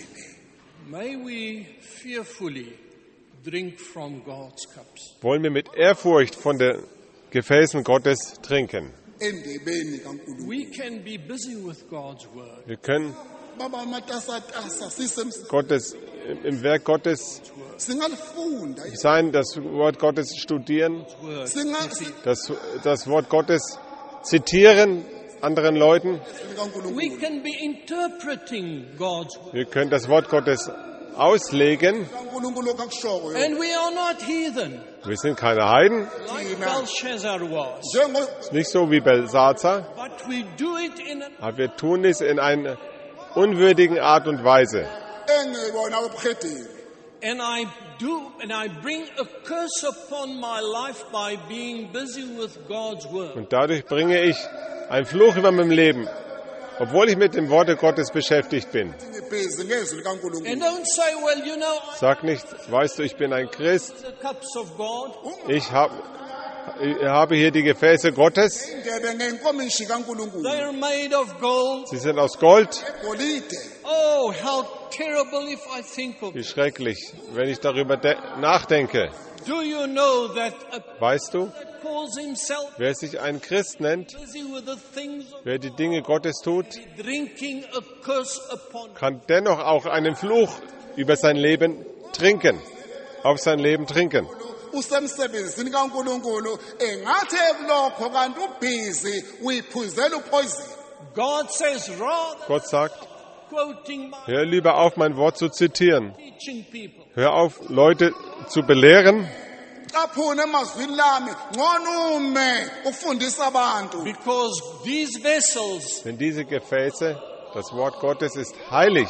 May we fearfully drink from God's cups. Wollen wir mit Ehrfurcht von den Gefäßen Gottes trinken. endebeni kaNkulunkulu. We can be busy with God's word. Wir können Baba matasatasa sisems Gottes, im Werk Gottes singalifunda sein, das Wort Gottes studieren, Word. singa das, das Wort Gottes zitieren anderen Leuten. We kaNkulunkulu. can be interpreting God's word. Wir können das Wort Gottes auslegen. kaNkulunkulu kakushoko yo. And we are not heathen, Wir sind keine Heiden, like Belshazzar was. Njengo nicht so wie Belsazar, But we do it in an aber wir tun es in einer unwürdigen Art und Weise. engibona ubukhedini. And I do, and I bring a curse upon my life by being busy with God's word. Und dadurch bringe ich einen Fluch über mein Leben, obwohl ich mit dem Worte Gottes beschäftigt bin. Ngibhizi ngezwi likaNkulunkulu. And don't say, well, you know, I Sag nicht, weißt du, ich bin ein Christ, have the cups of God. ich hab, ich habe hier die Gefäße Gottes, Indebe ngenkomishi kaNkulunkulu. They are made of gold. sie sind aus Gold. Golide. Oh, how terrible if I think of Wie it. schrecklich, wenn ich darüber de- nachdenke. Do you know that a Weißt du, that calls himself wer sich ein Christ nennt, busy with the things of wer die Dinge Gottes tut, drinking a curse upon kann dennoch auch einen Fluch über sein Leben trinken, auf sein Leben trinken. Usemsebenzini kaNkulunkulu engathi ekulokho kanti ubhizi uyiphuzela uphoyizini. God says, rather Gott sagt, quoting my hör lieber auf, mein Wort zu zitieren. teaching people. Hör auf, Leute zu belehren, Caphuna emazwini lami ngcono ume ufundisa abantu. Because these vessels denn diese Gefäße, das Wort Gottes ist heilig.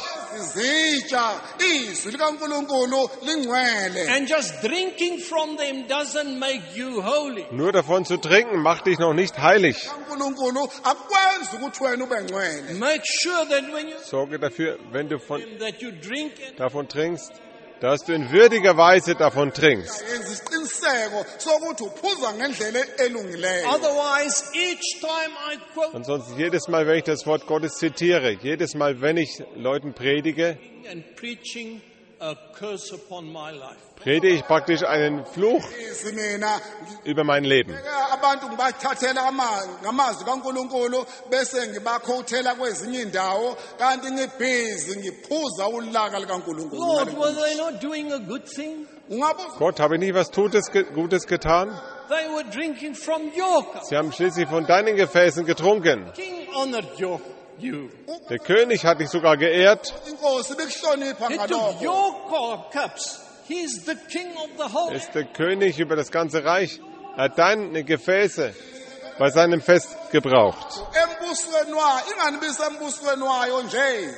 Izitsha izwi likaNkulunkulu lingcwele. and just drinking from them doesn't make you holy. Nur davon zu trinken, macht dich noch nicht heilig. uNkulunkulu akwenzi ukuthi wena ube ngcwele. Make sure that when you Sorge dafür, wenn du von, that you drink and davon trinkst, dass du in würdiger Weise davon trinkst. Yenza isiqiniseko sokuthi uphuza ngendlela elungileyo. otherwise each time I quote Ansonsten jedes Mal, wenn ich das Wort Gottes zitiere, jedes Mal, wenn ich Leuten predige, and preaching a curse upon my life. predige ich praktisch einen Fluch Izi mina über mein Leben. abantu ngibathathela ama- ngamazwi kaNkulunkulu bese ngibakhothela kwezinye indawo kanti ngibhizi ngiphuza ulaka likaNkulunkulu. Lord, were they not doing a good thing? Ungabuza Gott, habe ich nicht was Gutes, Gutes getan? They were drinking from your cup. Sie haben schließlich von deinen Gefäßen getrunken. King honored your, you. Der König hat dich sogar geehrt. inkosi bekuhlonipha He took ngalokho. your cu- cups. He's the king of the whole. Er ist der König über das ganze Reich. Er hat deine Gefäße bei seinem Fest gebraucht. Embusweni wayo ingani bisembusweni wayo nje.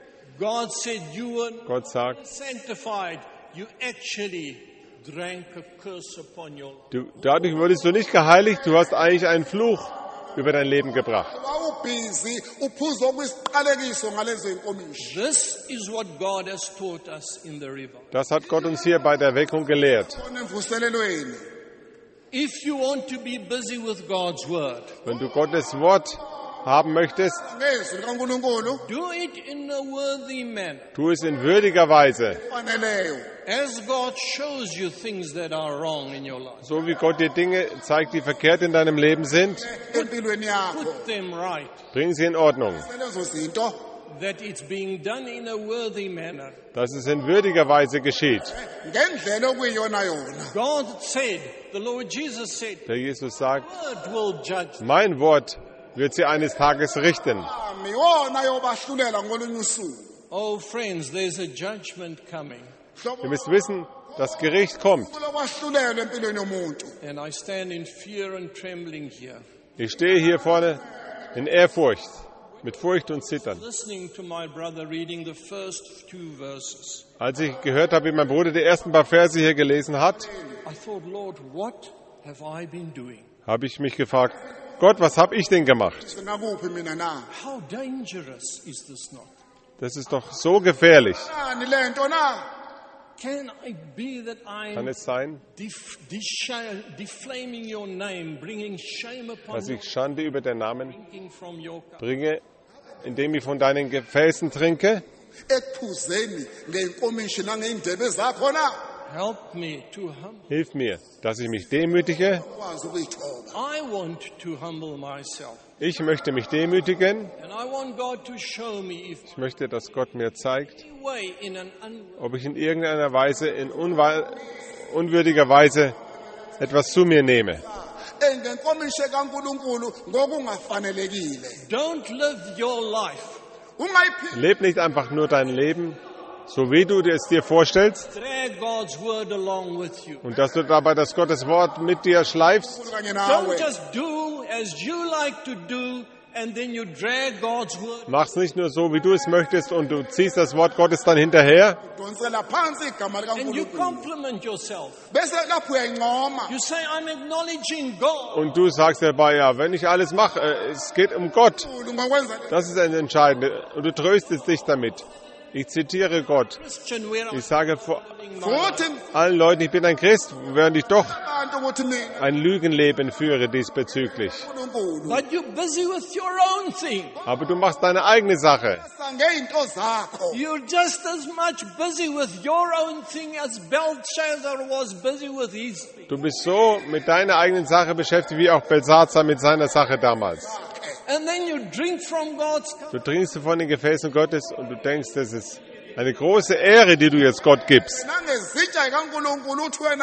God said you were Gott sagt, sanctified. You actually drank a curse upon your life. du, dadurch wurdest du nicht geheiligt, du hast eigentlich einen Fluch über dein Leben gebracht. Wawubhizi uphuza okuyisiqalekiso ngalezo inkomishi. This is what God has taught us in the revival. Das hat Gott uns hier bei der Weckung gelehrt. Khona emvuselelweni. If you want to be busy with God's word, Wenn du Gottes Wort haben möchtest, Ngezwi likaNkulunkulu do it in a worthy manner. tu es in würdiger Weise, faneleyo. As God shows you things that are wrong in your life, so wie Gott dir Dinge zeigt, die verkehrt in deinem Leben sind, Empilweni yakho. put them right. bring sie in Ordnung. Lezo zinto That it's being done in a worthy manner. Dass es in würdiger Weise geschieht. ngendlela okuyiyona yona. God said, the Lord Jesus said, Der Jesus sagt, word will judge. mein Wort wird sie eines Tages richten. Ami wona yobahlulela ngolunye usuku. Oh, friends, there's a judgment coming. Ihr müsst wissen, das Gericht kommt. Lokwahlulela empilweni yomuntu. And I stand in fear and trembling here. Ich stehe hier vorne in Ehrfurcht. mit Furcht und Zittern. Listening to my brother reading the first two verses, Als ich gehört habe, wie mein Bruder die ersten paar Verse hier gelesen hat, I thought, Lord, what have I been doing? habe ich mich gefragt, Gott, was habe ich denn gemacht? Singakuphi mina na? How dangerous is this not? Das ist doch so gefährlich. Nani le nto na? Can it be that Kann I'm es sein, def- desha- defaming your name, bringing shame upon dass you, ich Schande über den Namen drinking from your cup? bringe, indem ich von deinen Gefäßen trinke? Ekuphuzeni ngeenkomishi nangeindebe zakho na? Help me to humble. Hilf mir, dass ich mich demütige. Ukwazi ukuyithoba. I want to humble myself. Ich möchte mich demütigen. And I want God to show me if Ich möchte, dass Gott mir zeigt, any way in an un- ob ich in irgendeiner Weise, in unwa- unwürdiger Weise etwas zu mir nehme. Engenkomishi kaNkulunkulu ngokungafanelekile. don't live your life. Ungayiphili Leb nicht einfach nur dein Leben, so wie du es dir vorstellst, Drag God's word along with you. und dass du dabei das Gottes Wort mit dir schleifst. kanye Don't nawe. just do as you like to do and then you drag God's word. Mach's nicht nur so, wie du es möchtest, und du ziehst das Wort Gottes dann hinterher. Donsela phansi igama And you likaNkulunkulu. compliment yourself. Bese lapho uyayincoma. You say, I'm acknowledging God. Und du sagst dabei, ja, wenn ich alles mache, äh, es geht um Gott. Ngokwenza Das ist das Entscheidende. Und du tröstest dich damit. Ich zitiere Gott. Christian, where I'm Ich sage vor futhi allen Leuten, ich bin ein Christ, während ich doch abantu ukuthi mina ein Lügenleben führe diesbezüglich. uNkulunkulu but you're busy with your own thing. Aber du machst deine eigene Sache. ngeinto zakho. You're just as much busy with your own thing as Belshazzar was busy with his thing. Du bist so mit deiner eigenen Sache beschäftigt, wie auch Belsazar mit seiner Sache damals. And then you drink from God's cup. Du trinkst von den Gefäßen Gottes und du denkst, das ist eine große Ehre, die du jetzt Gott gibst. Nangezitsha zikaNkulunkulu uthi wena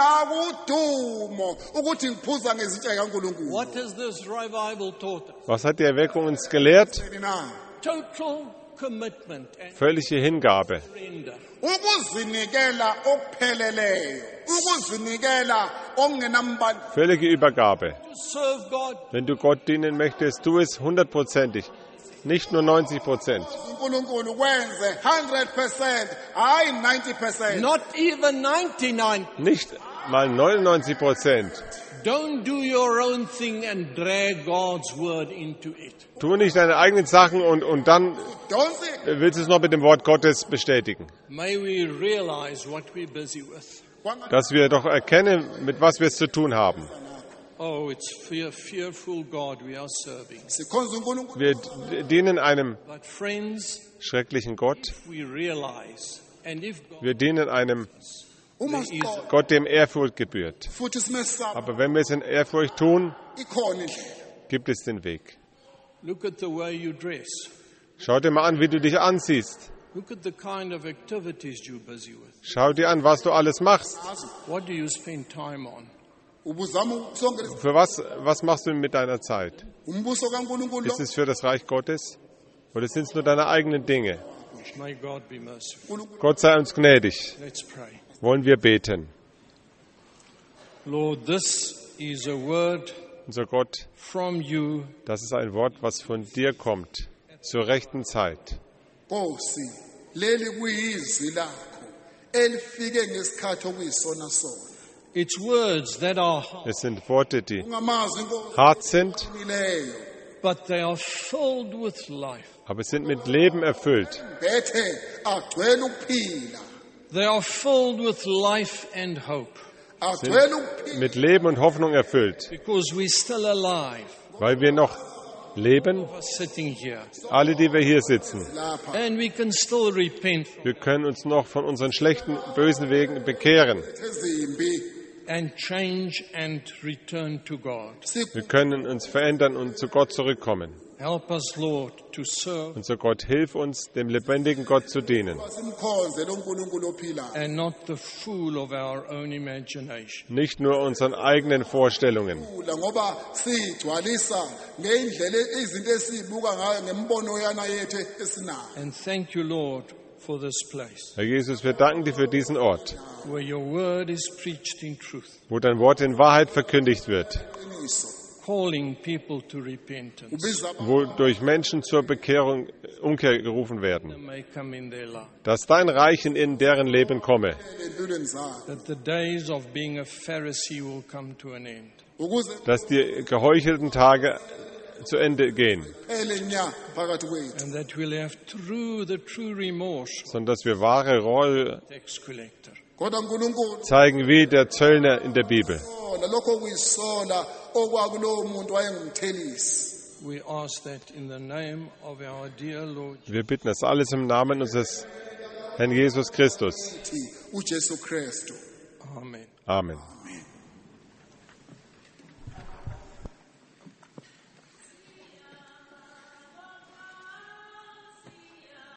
akudumo ukuthi ngiphuza ngezitsha zikaNkulunkulu. What has this revival taught us? Was hat die Erweckung uns gelehrt? Na Total commitment and Völlige Hingabe. surrender. ukuzinikela okupheleleyo, ukuzinikela okungenambani. Völlige Übergabe. To serve God, Wenn du Gott dienen möchtest, tu es hundertprozentig. Nicht nur neunzig Prozent. uNkulunkulu kwenze hundred percent, hayi ninety percent. not even ninety-nine. Nicht mal neunundneunzig Prozent. Don't do your own thing and drag God's word into it. Tu nicht deine eigenen Sachen und, und dann Don't see. willst du es noch mit dem Wort Gottes bestätigen. May we realize what we're busy with. Dass wir doch erkennen, mit was wir es zu tun haben. Oh, it's fear, fearful God we are serving. Sikhonza uNkulunkulu. Wir d- dienen einem But friends, schrecklichen Gott. if we realize, and if God Wir dienen einem Uma is siqonda Gott, dem Ehrfurcht gebührt. futhi simesaba Aber wenn wir es in Ehrfurcht tun, ikhona indlela. gibt es den Weg. look at the way you dress, Schau dir mal an, wie du dich anziehst. look at the kind of activities you're busy with. Schau dir an, was du alles machst. What do you spend time on? Ubuzama sonke lesi- Für was, was machst du mit deiner Zeit? umbuso kaNkulunkulu Ist es für das Reich Gottes? Oder sind es nur deine eigenen Dinge? May God be merciful. Gott sei uns gnädig. Let's pray. Wollen wir beten. Lord, this is a word Unser Gott, from you. das ist ein Wort, was von dir kommt. Zur rechten Zeit. Nkosi leli kuyizwi lakho elifike ngesikhathi okuyisona sona. It's words that are hard, Es sind Worte, die Ungamazwi Nkosi hart sind, leyo. but they are filled with life. aber sind mit Leben erfüllt. Bethe agcwele ukuphila. They are filled with life and hope Agcwele ukuphila. Mit Leben und Hoffnung erfüllt. because we're still alive, Weil wir noch leben, we're sitting here, alle, die wir hier sitzen. Lapha and we can still repent Wir können uns noch von unseren schlechten, bösen Wegen bekehren. ezimbi and change and return to God. Wir können uns verändern und zu Gott zurückkommen. Help us, Lord, to serve Und so Gott, hilf uns, dem lebendigen Gott zu dienen. simkhonze lo nkulunkulu ophilayo. and not the fool of our own imagination. Nicht nur unseren eigenen Vorstellungen. Ngoba sigcwalisa ngendlela izinto esibuka ngayo ngembono yana yethu esinayo. And thank you, Lord, for this place Herr Jesus, wir danken dir für diesen Ort, where your word is preached in truth. wo dein Wort in Wahrheit verkündigt wird. Iqiniso. calling people to repentance. ubiza wodurch Menschen zur Bekehrung, Umkehr gerufen werden. May come in their life. Dass dein Reich in deren Leben komme, empilweni zabo That the days of being a Pharisee will come to an end. ukuze dass die geheuchelten Tage zu Ende gehen, phele nya phakathi kwethu And that we'll have true, the true remorse sondern dass wir wahre Reue of the tax collector. kodwa uNkulunkulu zeigen wie der Zöllner in der Bibel. sona lokho okuyisola okwakulowo muntu wayengumthelisi We ask that in the name of our dear Lord. Wir bitten das alles im Namen unseres Herrn Jesus Christus. uJesu Kristu Amen. Amen.